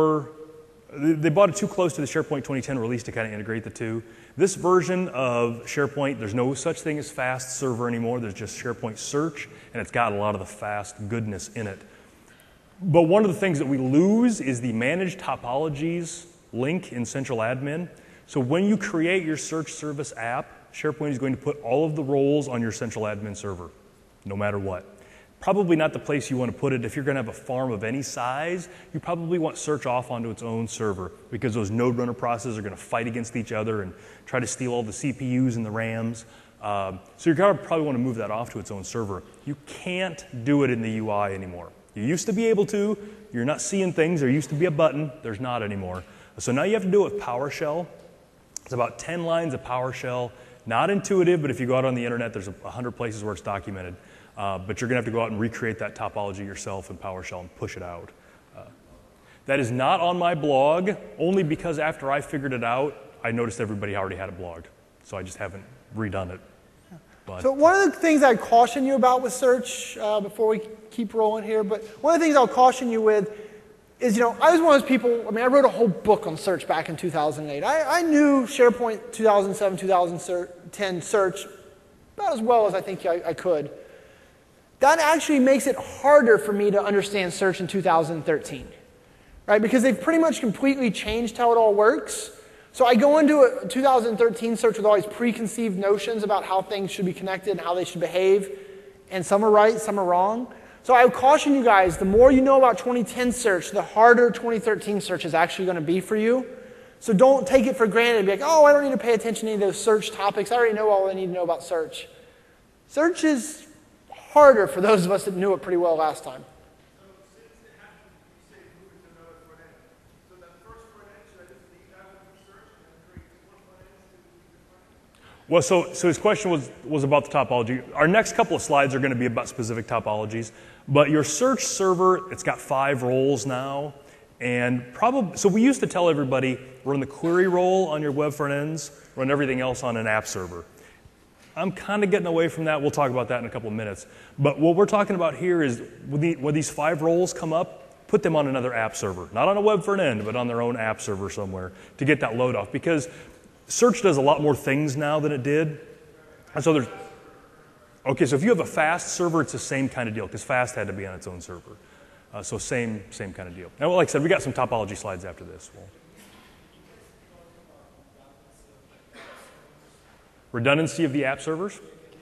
they bought it too close to the SharePoint 2010 release to kind of integrate the two. This version of SharePoint, there's no such thing as Fast Server anymore. There's just SharePoint Search, and it's got a lot of the Fast goodness in it. But one of the things that we lose is the Manage Topologies link in Central Admin. So when you create your search service app, SharePoint is going to put all of the roles on your Central Admin server, no matter what. Probably not the place you want to put it. If you're going to have a farm of any size, you probably want search off onto its own server because those node runner processes are going to fight against each other and try to steal all the CPUs and the RAMs. So you're going to probably want to move that off to its own server. You can't do it in the UI anymore. You used to be able to. You're not seeing things. There used to be a button. There's not anymore. So now you have to do it with PowerShell. It's about 10 lines of PowerShell, Not intuitive, but if you go out on the internet, there's 100 places where it's documented. But you're going to have to go out and recreate that topology yourself in PowerShell and push it out. That is not on my blog, only because after I figured it out, I noticed everybody already had a blog. So I just haven't redone it. But So one of the things I'd caution you about with search, before we keep rolling here, but one of the things I'll caution you with is, I was one of those people, I wrote a whole book on search back in 2008. I knew SharePoint 2007, 2010 search about as well as I think I could. That actually makes it harder for me to understand search in 2013, right? Because they've pretty much completely changed how it all works. So I go into a 2013 search with all these preconceived notions about how things should be connected and how they should behave. And some are right, some are wrong. So I would caution you guys, the more you know about 2010 search, the harder 2013 search is actually going to be for you. So don't take it for granted and be like, oh, I don't need to pay attention to any of those search topics. I already know all I need to know about search. Search is harder for those of us that knew it pretty well last time. Well, so his question was about the topology. Our next couple of slides are going to be about specific topologies. But your search server, it's got 5 roles now. And so we used to tell everybody, run the query role on your web front ends, run everything else on an app server. I'm kind of getting away from that. We'll talk about that in a couple of minutes. But what we're talking about here is when these 5 roles come up, put them on another app server. Not on a web front end, but on their own app server somewhere to get that load off. Because search does a lot more things now than it did. And so okay, so if you have a fast server, it's the same kind of deal, because fast had to be on its own server. So same kind of deal. Now, like I said, we got some topology slides after this. Redundancy of the app servers.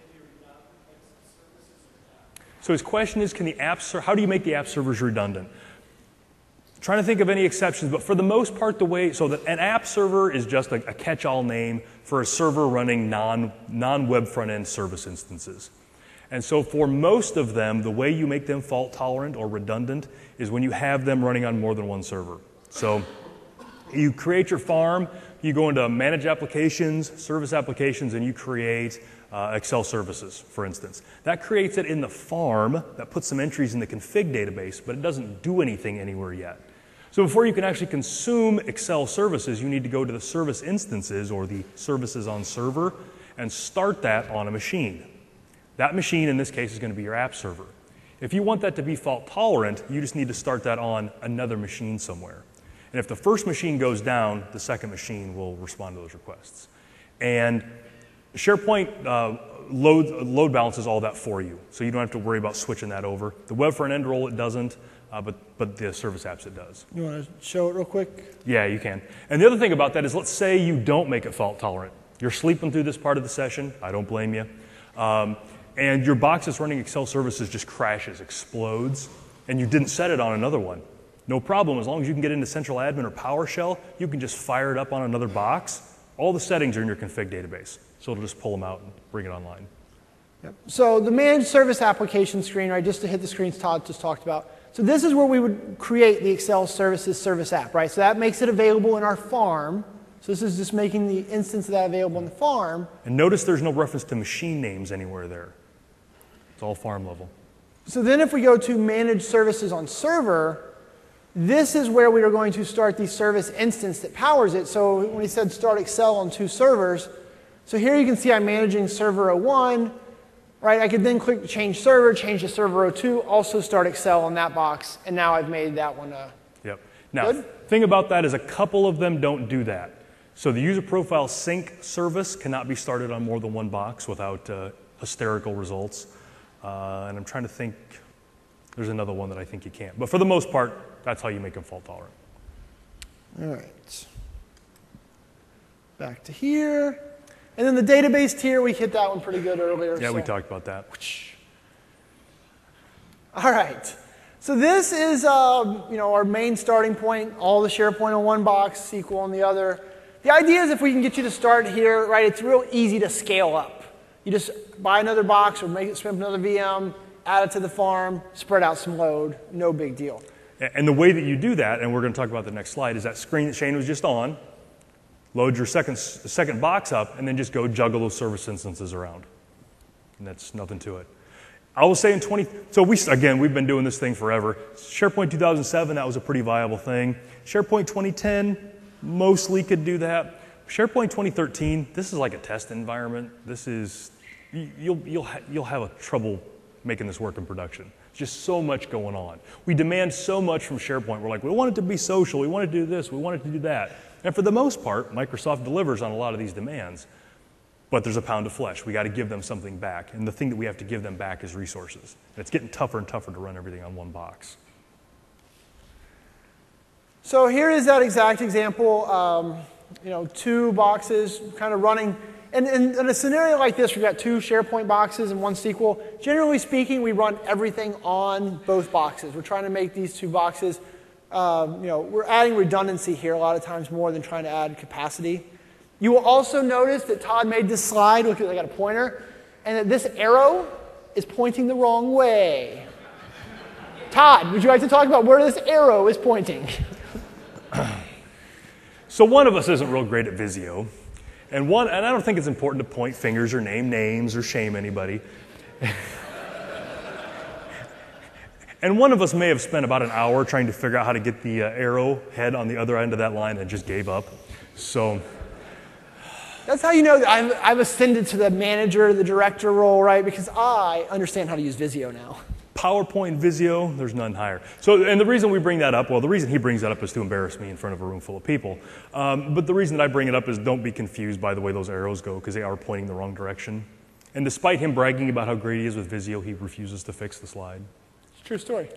So his question is, how do you make the app servers redundant? Trying to think of any exceptions, but for the most part, an app server is just a catch-all name for a server running non-web front-end service instances. And so for most of them, the way you make them fault-tolerant or redundant is when you have them running on more than one server. So you create your farm, you go into Manage Applications, Service Applications, and you create Excel services, for instance. That creates it in the farm, that puts some entries in the config database, but it doesn't do anything anywhere yet. So before you can actually consume Excel services, you need to go to the service instances or the services on server and start that on a machine. That machine in this case is going to be your app server. If you want that to be fault tolerant, you just need to start that on another machine somewhere. And if the first machine goes down, the second machine will respond to those requests. And SharePoint load balances all that for you, so you don't have to worry about switching that over. The web front end role, it doesn't. But the service apps, it does. You want to show it real quick? Yeah, you can. And the other thing about that is, let's say you don't make it fault tolerant. You're sleeping through this part of the session. I don't blame you. And your box that's running Excel services just crashes, explodes, and you didn't set it on another one. No problem. As long as you can get into Central Admin or PowerShell, you can just fire it up on another box. All the settings are in your config database, so it'll just pull them out and bring it online. Yep. So the Managed Service Application screen, right, just to hit the screens Todd just talked about. So this is where we would create the Excel Services service app, right? So that makes it available in our farm. So this is just making the instance of that available in the farm. And notice there's no reference to machine names anywhere there. It's all farm level. So then if we go to Manage Services on Server, this is where we are going to start the service instance that powers it. So when he said start Excel on 2 servers, so here you can see I'm managing server 01. Right, I could then click change server, change to server 02, also start Excel on that box, and now I've made that one Yep. Now, thing about that is a couple of them don't do that. So the user profile sync service cannot be started on more than one box without hysterical results. And I'm trying to think, there's another one that I think you can't. But for the most part, that's how you make them fault tolerant. All right. Back to here. And then the database tier, we hit that one pretty good earlier. Yeah, we talked about that. All right. So this is our main starting point, all the SharePoint on one box, SQL on the other. The idea is if we can get you to start here, right, it's real easy to scale up. You just buy another box or spin up another VM, add it to the farm, spread out some load, no big deal. And the way that you do that, and we're going to talk about the next slide, is that screen that Shane was just on. load your second box up, and then just go juggle those service instances around. And that's nothing to it. I will say we've been doing this thing forever. SharePoint 2007, that was a pretty viable thing. SharePoint 2010, mostly could do that. SharePoint 2013, this is like a test environment. This is, you'll have a trouble making this work in production. Just so much going on. We demand so much from SharePoint. We're like, we want it to be social, we want it to do this, we want it to do that. And for the most part, Microsoft delivers on a lot of these demands. But there's a pound of flesh. We got to give them something back. And the thing that we have to give them back is resources. And it's getting tougher and tougher to run everything on one box. So here is that exact example. 2 boxes kind of running. And in a scenario like this, we've got 2 SharePoint boxes and 1 SQL. Generally speaking, we run everything on both boxes. We're trying to make these 2 boxes, we're adding redundancy here a lot of times more than trying to add capacity. You will also notice that Todd made this slide, look, I got a pointer, and that this arrow is pointing the wrong way. Todd, would you like to talk about where this arrow is pointing? So one of us isn't real great at Visio. And I don't think it's important to point fingers or name names or shame anybody. And one of us may have spent about an hour trying to figure out how to get the arrow head on the other end of that line and just gave up. So that's how you know that I've ascended to the manager, the director role, right? Because I understand how to use Visio now. PowerPoint, Visio, there's none higher. So, and the reason we bring that up, well, the reason he brings that up is to embarrass me in front of a room full of people. But the reason that I bring it up is don't be confused by the way those arrows go, because they are pointing the wrong direction. And despite him bragging about how great he is with Visio, he refuses to fix the slide. It's a true story.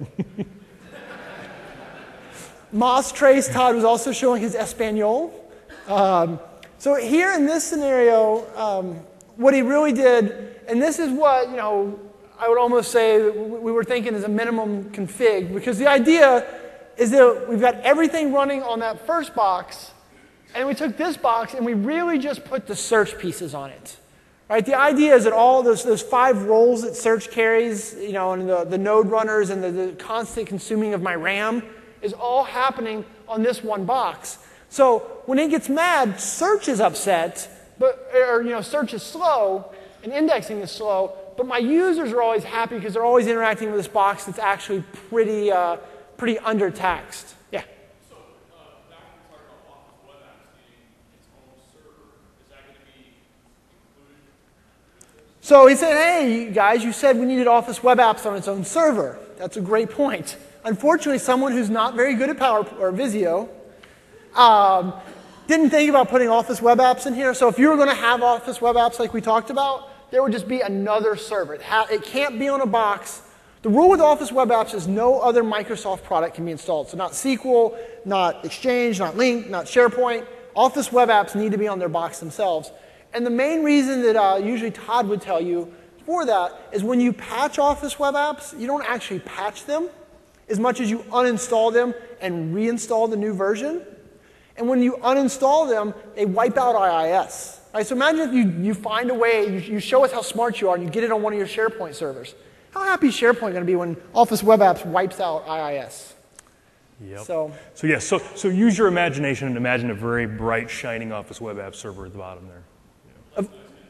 Moss Trace, Todd was also showing his Espanol. So here in this scenario, what he really did, and this is what, I would almost say we were thinking is a minimum config, because the idea is that we've got everything running on that first box, and we took this box and we really just put the search pieces on it. Right? The idea is that all those 5 roles that search carries, and the node runners and the constant consuming of my RAM is all happening on this one box. So when it gets mad, search is upset, search is slow, and indexing is slow, but my users are always happy because they're always interacting with this box that's actually pretty undertaxed. Yeah? So back when we talked about Office Web Apps needing its own server, is that going to be included? So he said, hey, guys, you said we needed Office Web Apps on its own server. That's a great point. Unfortunately, someone who's not very good at Visio didn't think about putting Office Web Apps in here. So if you were going to have Office Web Apps like we talked about, there would just be another server. It can't be on a box. The rule with Office Web Apps is no other Microsoft product can be installed. So not SQL, not Exchange, not Lync, not SharePoint. Office Web Apps need to be on their box themselves. And the main reason that usually Todd would tell you for that is when you patch Office Web Apps, you don't actually patch them as much as you uninstall them and reinstall the new version. And when you uninstall them, they wipe out IIS. Right, so imagine if you find a way, you show us how smart you are, and you get it on one of your SharePoint servers. How happy is SharePoint going to be when Office Web Apps wipes out IIS? Yep. So use your imagination and imagine a very bright, shining Office Web Apps server at the bottom there.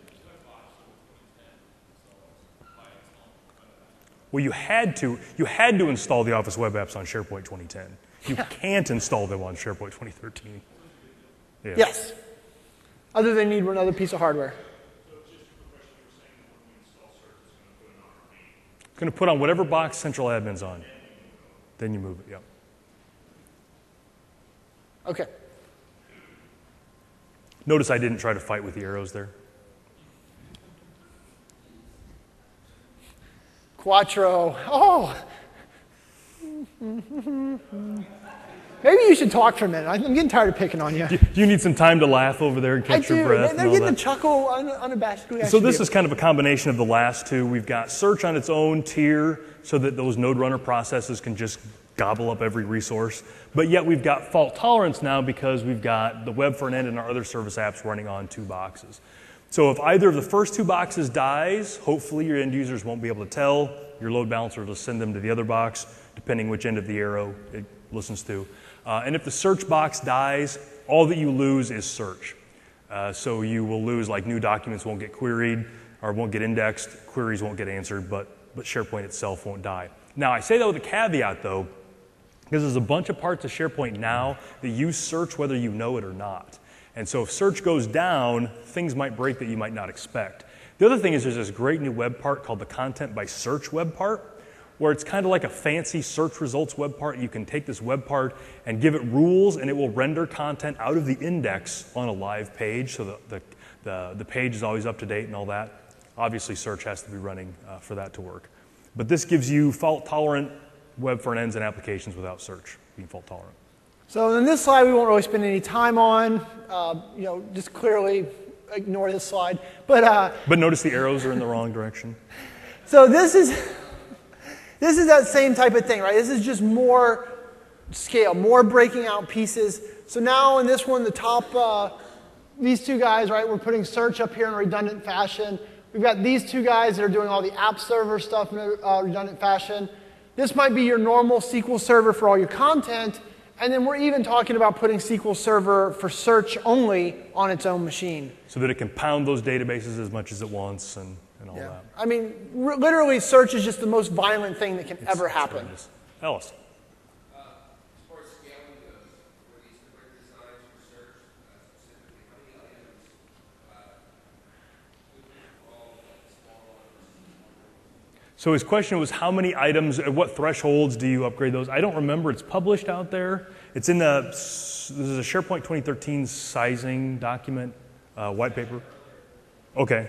Well, you had to install the Office Web Apps on SharePoint 2010. You can't install them on SharePoint 2013. Yeah. Yes. Other than need another piece of hardware. So just a quick question, you were saying when we install search, it's going to put it on our main. It's going to put on whatever box central admin's on. Then you move it, yep. Okay. Notice I didn't try to fight with the arrows there. Quattro. Oh. Maybe you should talk for a minute. I'm getting tired of picking on you. Do you need some time to laugh over there and catch your breath? They're getting a chuckle unabashedly. So this is kind of a combination of the last two. We've got search on its own tier so that those node runner processes can just gobble up every resource. But yet we've got fault tolerance now because we've got the web front end and our other service apps running on 2 boxes. So if either of the first 2 boxes dies, hopefully your end users won't be able to tell. Your load balancer will send them to the other box, depending which end of the arrow it listens to. And if the search box dies, all that you lose is search. So you will lose, like, new documents won't get queried or won't get indexed, queries won't get answered, but SharePoint itself won't die. Now, I say that with a caveat, though, because there's a bunch of parts of SharePoint now that use search whether you know it or not. And so if search goes down, things might break that you might not expect. The other thing is there's this great new web part called the Content by Search web part, where it's kind of like a fancy search results web part. You can take this web part and give it rules, and it will render content out of the index on a live page, so the page is always up to date and all that. Obviously, search has to be running for that to work. But this gives you fault-tolerant web front ends and applications without search being fault-tolerant. So in this slide, we won't really spend any time on. Just clearly ignore this slide. But notice the arrows are in the wrong direction. So this is that same type of thing, right? This is just more scale, more breaking out pieces. So now in this one, the top, these two guys, right? We're putting search up here in a redundant fashion. We've got these two guys that are doing all the app server stuff in a redundant fashion. This might be your normal SQL Server for all your content. And then we're even talking about putting SQL Server for search only on its own machine. So that it can pound those databases as much as it wants and all that. I mean, literally, search is just the most violent thing that can ever happen. Tremendous. Ellis. As far as scaling goes, were these different designs for search, specifically how many items would involve small numbers? So his question was how many items, at what thresholds do you upgrade those? I don't remember. It's published out there. It's in this is a SharePoint 2013 sizing document, white paper. Okay.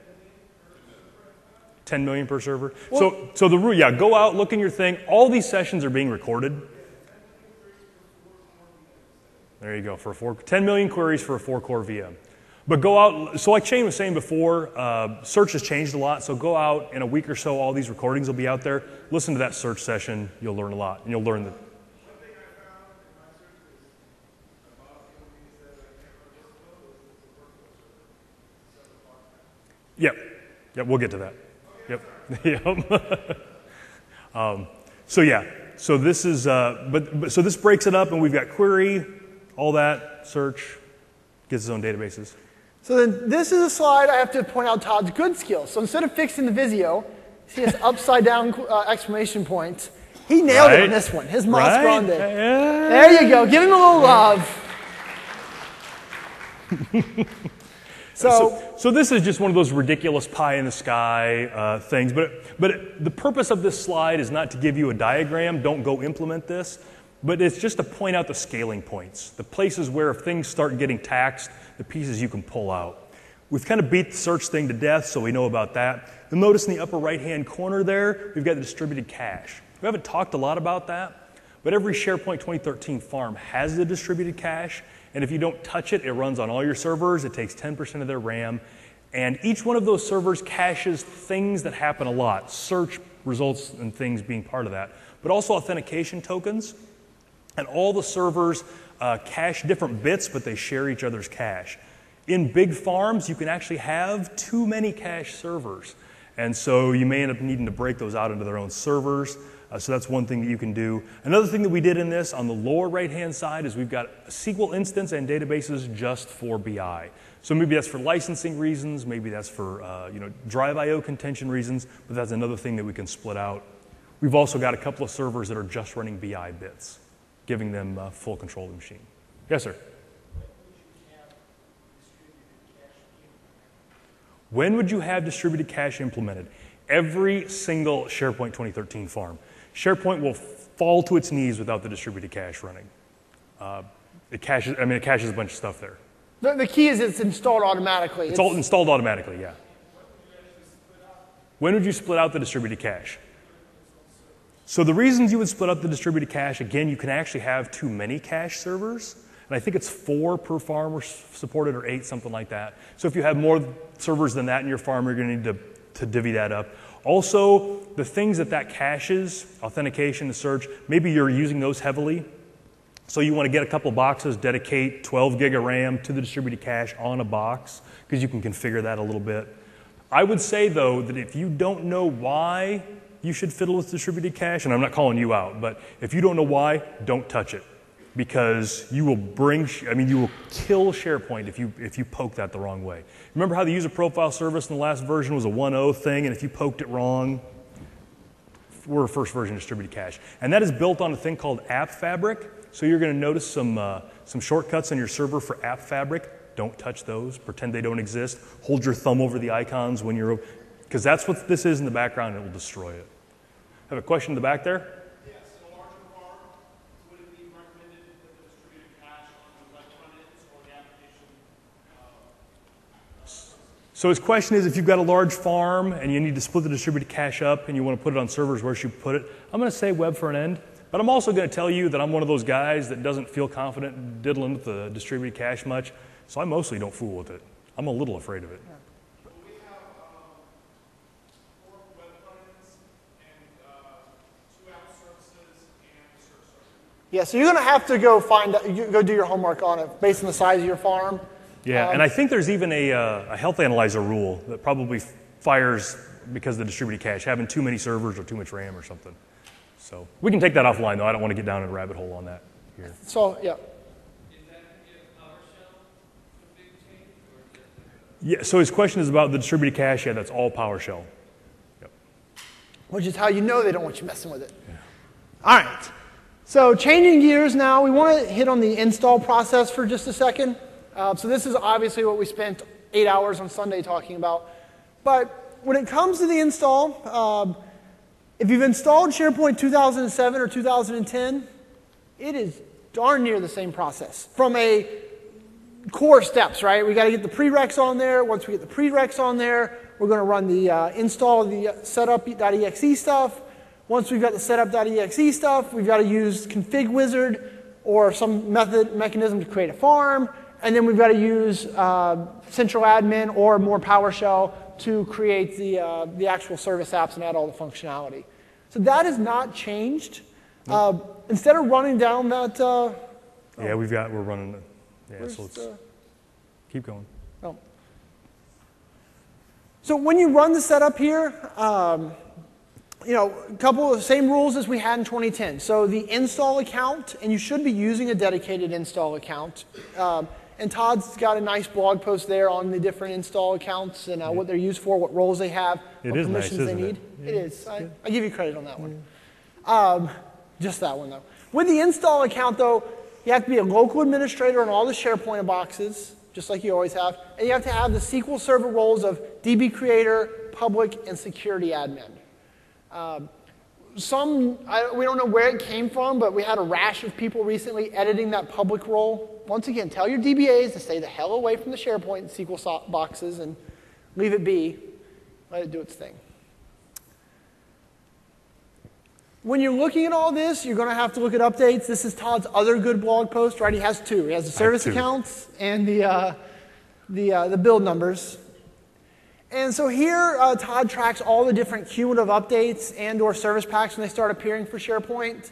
10 million per server. Well, so the rule, go out, look in your thing. All these sessions are being recorded. There you go, 10 million queries for a 4-core VM. But go out, so like Shane was saying before, search has changed a lot, so go out in a week or so, all these recordings will be out there. Listen to that search session, you'll learn a lot, and you'll learn that. Yep, we'll get to that. Yep. So this is, so this breaks it up, and we've got query, all that, search, gets its own databases. So then this is a slide I have to point out Todd's good skills. So instead of fixing the Visio, see his upside down exclamation points. He nailed it in this one. His Mas Grande. There you go. Give him a little love. So this is just one of those ridiculous pie in the sky things. But the purpose of this slide is not to give you a diagram. Don't go implement this. But it's just to point out the scaling points, the places where if things start getting taxed, the pieces you can pull out. We've kind of beat the search thing to death, so we know about that. You'll notice in the upper right-hand corner there, we've got the distributed cache. We haven't talked a lot about that, but every SharePoint 2013 farm has the distributed cache, and if you don't touch it, it runs on all your servers. It takes 10% of their RAM, and each one of those servers caches things that happen a lot, search results and things being part of that, but also authentication tokens. And all the servers cache different bits, but they share each other's cache. In big farms, you can actually have too many cache servers. And so you may end up needing to break those out into their own servers. So that's one thing that you can do. Another thing that we did in this on the lower right-hand side is we've got a SQL instance and databases just for BI. So maybe that's for licensing reasons, maybe that's for drive I/O contention reasons, but that's another thing that we can split out. We've also got a couple of servers that are just running BI bits, giving them full control of the machine. Yes, sir? When would you have distributed cache implemented? Every single SharePoint 2013 farm. SharePoint will fall to its knees without the distributed cache running. It caches a bunch of stuff there. The key is it's installed automatically. It's all installed automatically, yeah. When would you split out the distributed cache? So the reasons you would split up the distributed cache, again, you can actually have too many cache servers. And I think it's 4 per farm or supported, or 8, something like that. So if you have more servers than that in your farm, you're going to need to divvy that up. Also, the things that caches, authentication, the search, maybe you're using those heavily. So you want to get a couple boxes, dedicate 12 gig of RAM to the distributed cache on a box, because you can configure that a little bit. I would say, though, that if you don't know why you should fiddle with distributed cache, and I'm not calling you out, but if you don't know why, don't touch it. because you will you will kill SharePoint if you poke that the wrong way. Remember how the user profile service in the last version was a 1.0 thing, and if you poked it wrong, we're a first version distributed cache. And that is built on a thing called App Fabric. So you're going to notice some shortcuts on your server for App Fabric. Don't touch those. Pretend they don't exist. Hold your thumb over the icons when you're, because that's what this is in the background, and it will destroy it. Have a question in the back there? Yes, in a larger farm, would it be recommended to put the distributed cache on the web front ends or the application? So his question is, if you've got a large farm and you need to split the distributed cache up and you want to put it on servers, where should you put it? I'm going to say web front end, but I'm also going to tell you that I'm one of those guys that doesn't feel confident diddling with the distributed cache much, so I mostly don't fool with it. I'm a little afraid of it. Well, we have 4 web front ends and 2 app services and a search server. Yeah, so you're going to have to go do your homework on it based on the size of your farm. Yeah, and I think there's even a health analyzer rule that probably fires because of the distributed cache, having too many servers or too much RAM or something. So we can take that offline, though. I don't want to get down in a rabbit hole on that here. So, yeah. Is that going to be a PowerShell config change, or just Yeah, so his question is about the distributed cache. Yeah, that's all PowerShell. Yep. Which is how you know they don't want you messing with it. Yeah. All right. So changing gears now, we want to hit on the install process for just a second. So this is obviously what we spent 8 hours on Sunday talking about. But when it comes to the install, if you've installed SharePoint 2007 or 2010, it is darn near the same process. From a core steps, right? We got to get the prereqs on there. Once we get the prereqs on there, we're going to run the install of the setup.exe stuff. Once we've got the setup.exe stuff, we've got to use config wizard or some mechanism to create a farm. And then we've got to use central admin or more PowerShell to create the actual service apps and add all the functionality. So that has not changed. Instead of running down that... yeah, we're running it. Yeah, so let's keep going. Oh. So when you run the setup here, a couple of the same rules as we had in 2010. So the install account, and you should be using a dedicated install account. And Todd's got a nice blog post there on the different install accounts and what they're used for, what roles they have, what permissions they need. It is. I give you credit on that one. Just that one, though. With the install account, though, you have to be a local administrator on all the SharePoint boxes, just like you always have. And you have to have the SQL Server roles of DB creator, public, and security admin. We don't know where it came from, but we had a rash of people recently editing that public role. Once again, tell your DBAs to stay the hell away from the SharePoint and SQL boxes and leave it be. Let it do its thing. When you're looking at all this, you're going to have to look at updates. This is Todd's other good blog post, right? He has 2. He has the service accounts and the build numbers. And so here, Todd tracks all the different cumulative updates and or service packs when they start appearing for SharePoint.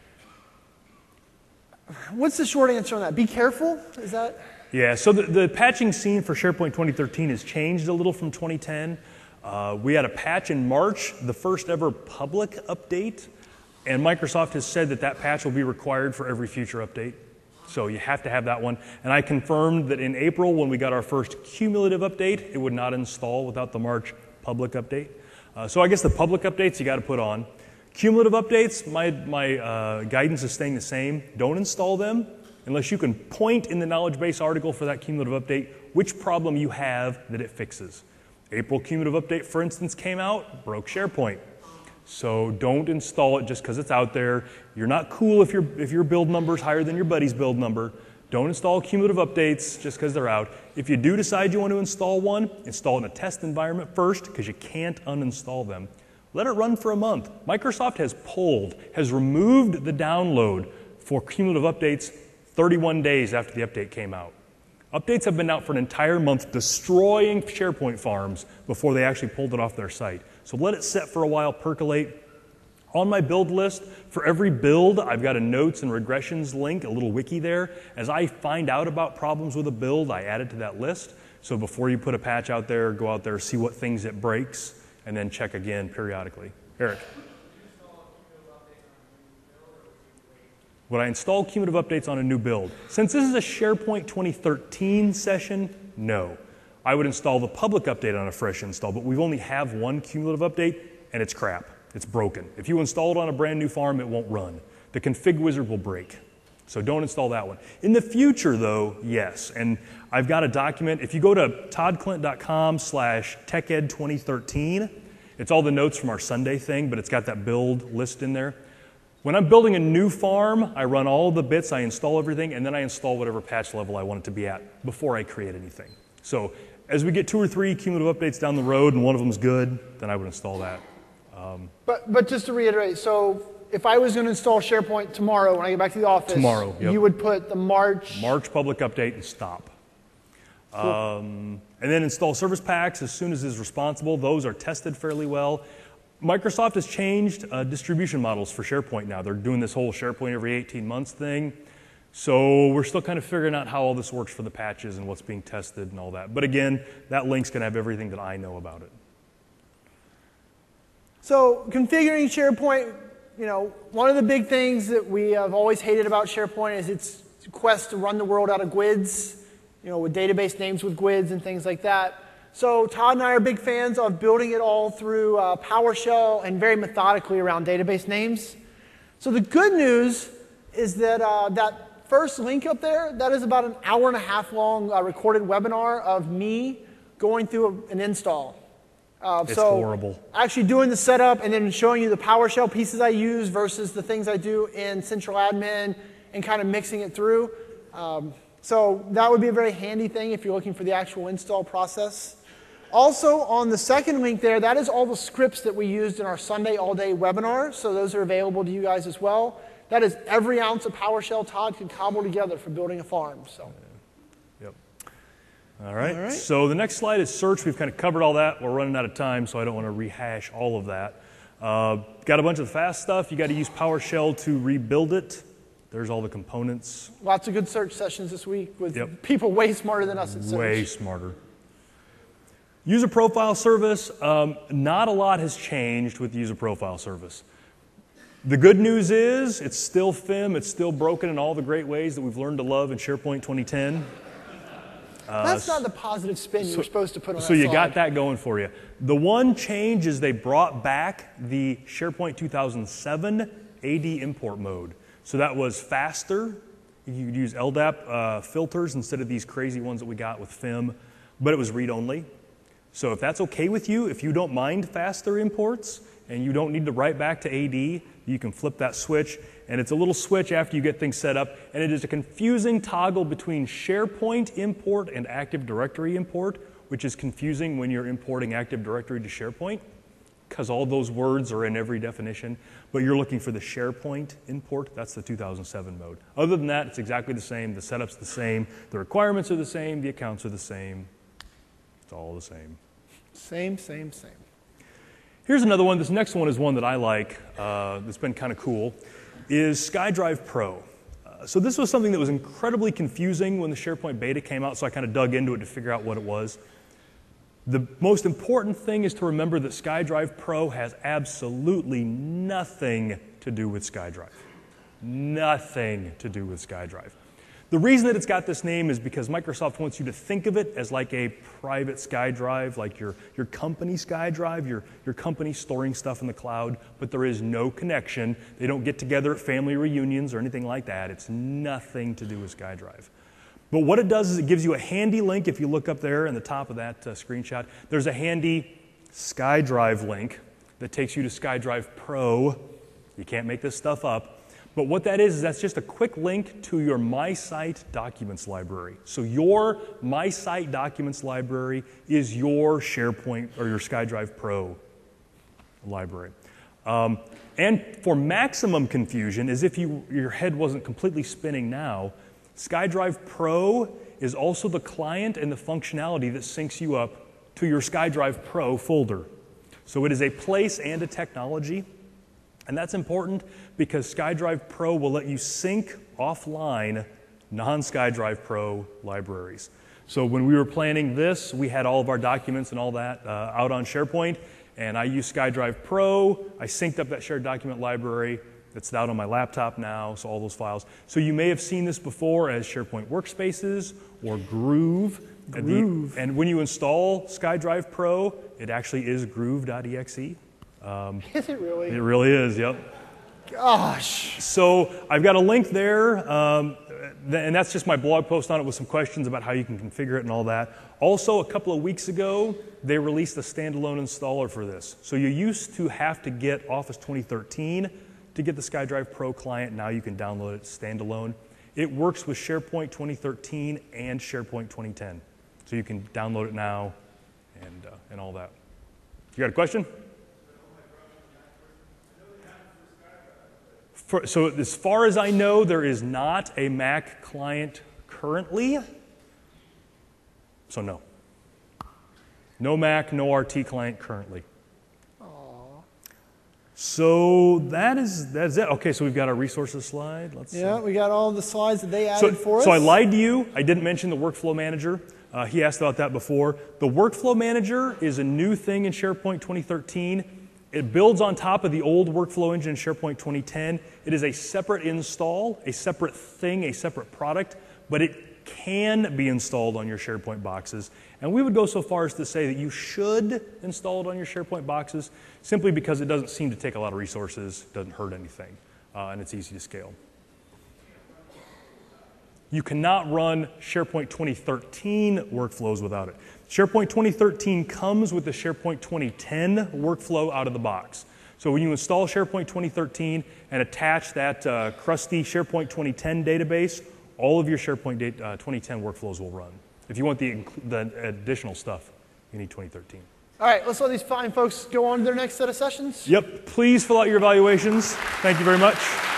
What's the short answer on that? Be careful? Is that? Yeah, so the patching scene for SharePoint 2013 has changed a little from 2010. We had a patch in March, the first ever public update, and Microsoft has said that that patch will be required for every future update. So you have to have that one. And I confirmed that in April, when we got our first cumulative update, it would not install without the March public update. So I guess the public updates you got to put on. Cumulative updates, my guidance is staying the same. Don't install them unless you can point in the knowledge base article for that cumulative update which problem you have that it fixes. April cumulative update, for instance, came out, broke SharePoint. So don't install it just because it's out there. You're not cool if your build number is higher than your buddy's build number. Don't install cumulative updates just because they're out. If you do decide you want to install one, install it in a test environment first because you can't uninstall them. Let it run for a month. Microsoft has removed the download for cumulative updates 31 days after the update came out. Updates have been out for an entire month, destroying SharePoint farms before they actually pulled it off their site. So let it sit for a while, percolate. On my build list, for every build, I've got a notes and regressions link, a little wiki there. As I find out about problems with a build, I add it to that list. So before you put a patch out there, go out there, see what things it breaks, and then check again periodically. Eric. What Would I install cumulative updates on a new build? Since this is a SharePoint 2013 session, no. I would install the public update on a fresh install, but we only have one cumulative update, and it's crap. It's broken. If you install it on a brand new farm, it won't run. The config wizard will break. So don't install that one. In the future, though, yes. And I've got a document. If you go to toddclint.com/teched2013, it's all the notes from our Sunday thing, but it's got that build list in there. When I'm building a new farm, I run all the bits, I install everything, and then I install whatever patch level I want it to be at before I create anything. So as we get 2 or 3 cumulative updates down the road and one of them's good, then I would install that. But just to reiterate, so if I was going to install SharePoint tomorrow when I get back to the office, Tomorrow, yep. you would put the March public update and stop. Cool. And then install service packs as soon as is responsible. Those are tested fairly well. Microsoft has changed distribution models for SharePoint now. They're doing this whole SharePoint every 18 months thing. So we're still kind of figuring out how all this works for the patches and what's being tested and all that. But again, that link's going to have everything that I know about it. So configuring SharePoint, one of the big things that we have always hated about SharePoint is its quest to run the world out of GUIDs, with database names with GUIDs and things like that. So Todd and I are big fans of building it all through PowerShell and very methodically around database names. So the good news is that that first link up there, that is about an hour-and-a-half long recorded webinar of me going through an install. It's horrible. Actually doing the setup and then showing you the PowerShell pieces I use versus the things I do in Central Admin and kind of mixing it through. So that would be a very handy thing if you're looking for the actual install process. Also, on the second link there, that is all the scripts that we used in our Sunday all-day webinar. So those are available to you guys as well. That is every ounce of PowerShell Todd could cobble together for building a farm. So. Yep. All right. So the next slide is search. We've kind of covered all that. We're running out of time, so I don't want to rehash all of that. Got a bunch of the fast stuff. You got to use PowerShell to rebuild it. There's all the components. Lots of good search sessions this week with people way smarter than us at search. Way smarter. User profile service, not a lot has changed with user profile service. The good news is it's still FIM, it's still broken in all the great ways that we've learned to love in SharePoint 2010. That's not the positive spin you were supposed to put on that So you slide. got that going for you. The one change is they brought back the SharePoint 2007 AD import mode. So that was faster. You could use LDAP filters instead of these crazy ones that we got with FIM, but it was read-only. So if that's okay with you, if you don't mind faster imports and you don't need to write back to AD, you can flip that switch. And it's a little switch after you get things set up. And it is a confusing toggle between SharePoint import and Active Directory import, which is confusing when you're importing Active Directory to SharePoint, because all those words are in every definition. But you're looking for the SharePoint import. That's the 2007 mode. Other than that, it's exactly the same. The setup's the same. The requirements are the same. The accounts are the same. It's all the same. Same. Here's another one. This next one is one that I like, that's been kind of cool, is SkyDrive Pro. So this was something that was incredibly confusing when the SharePoint beta came out, so I kind of dug into it to figure out what it was. The most important thing is to remember that SkyDrive Pro has absolutely nothing to do with SkyDrive. Nothing to do with SkyDrive. The reason that it's got this name is because Microsoft wants you to think of it as like a private SkyDrive, like your company SkyDrive, your company storing stuff in the cloud, but there is no connection. They don't get together at family reunions or anything like that. It's nothing to do with SkyDrive. But what it does is it gives you a handy link. If you look up there in the top of that screenshot, there's a handy SkyDrive link that takes you to SkyDrive Pro. You can't make this stuff up. But what that is that's just a quick link to your MySite Documents library. So your MySite Documents library is your SharePoint or your SkyDrive Pro library. And for maximum confusion, as if your head wasn't completely spinning now, SkyDrive Pro is also the client and the functionality that syncs you up to your SkyDrive Pro folder. So it is a place and a technology. And that's important because SkyDrive Pro will let you sync offline non-SkyDrive Pro libraries. So when we were planning this, we had all of our documents and all that out on SharePoint, and I used SkyDrive Pro. I synced up that shared document library, It's out on my laptop now, so all those files. So you may have seen this before as SharePoint Workspaces or Groove. And when you install SkyDrive Pro, it actually is groove.exe. Is it really? It really is, yep. Gosh. So I've got a link there, and that's just my blog post on it with some questions about how you can configure it and all that. Also, a couple of weeks ago, they released a standalone installer for this. So you used to have to get Office 2013 to get the SkyDrive Pro client. Now you can download it standalone. It works with SharePoint 2013 and SharePoint 2010. So you can download it now and all that. You got a question? So as far as I know, there is not a Mac client currently. So no. No Mac, no RT client currently. So that's it. Okay, so we've got our resources slide. Let's Yeah, see. we got all the slides that they added for us. So I lied to you. I didn't mention the Workflow Manager. He asked about that before. The Workflow Manager is a new thing in SharePoint 2013. It builds on top of the old workflow engine in SharePoint 2010. It is a separate install, a separate thing, a separate product, but it can be installed on your SharePoint boxes. And we would go so far as to say that you should install it on your SharePoint boxes simply because it doesn't seem to take a lot of resources, doesn't hurt anything, and it's easy to scale. You cannot run SharePoint 2013 workflows without it. SharePoint 2013 comes with the SharePoint 2010 workflow out of the box. So when you install SharePoint 2013 and attach that crusty SharePoint 2010 database, all of your SharePoint 2010 workflows will run. If you want the additional stuff, you need 2013. All right, let's let these fine folks go on to their next set of sessions. Yep, please fill out your evaluations. Thank you very much.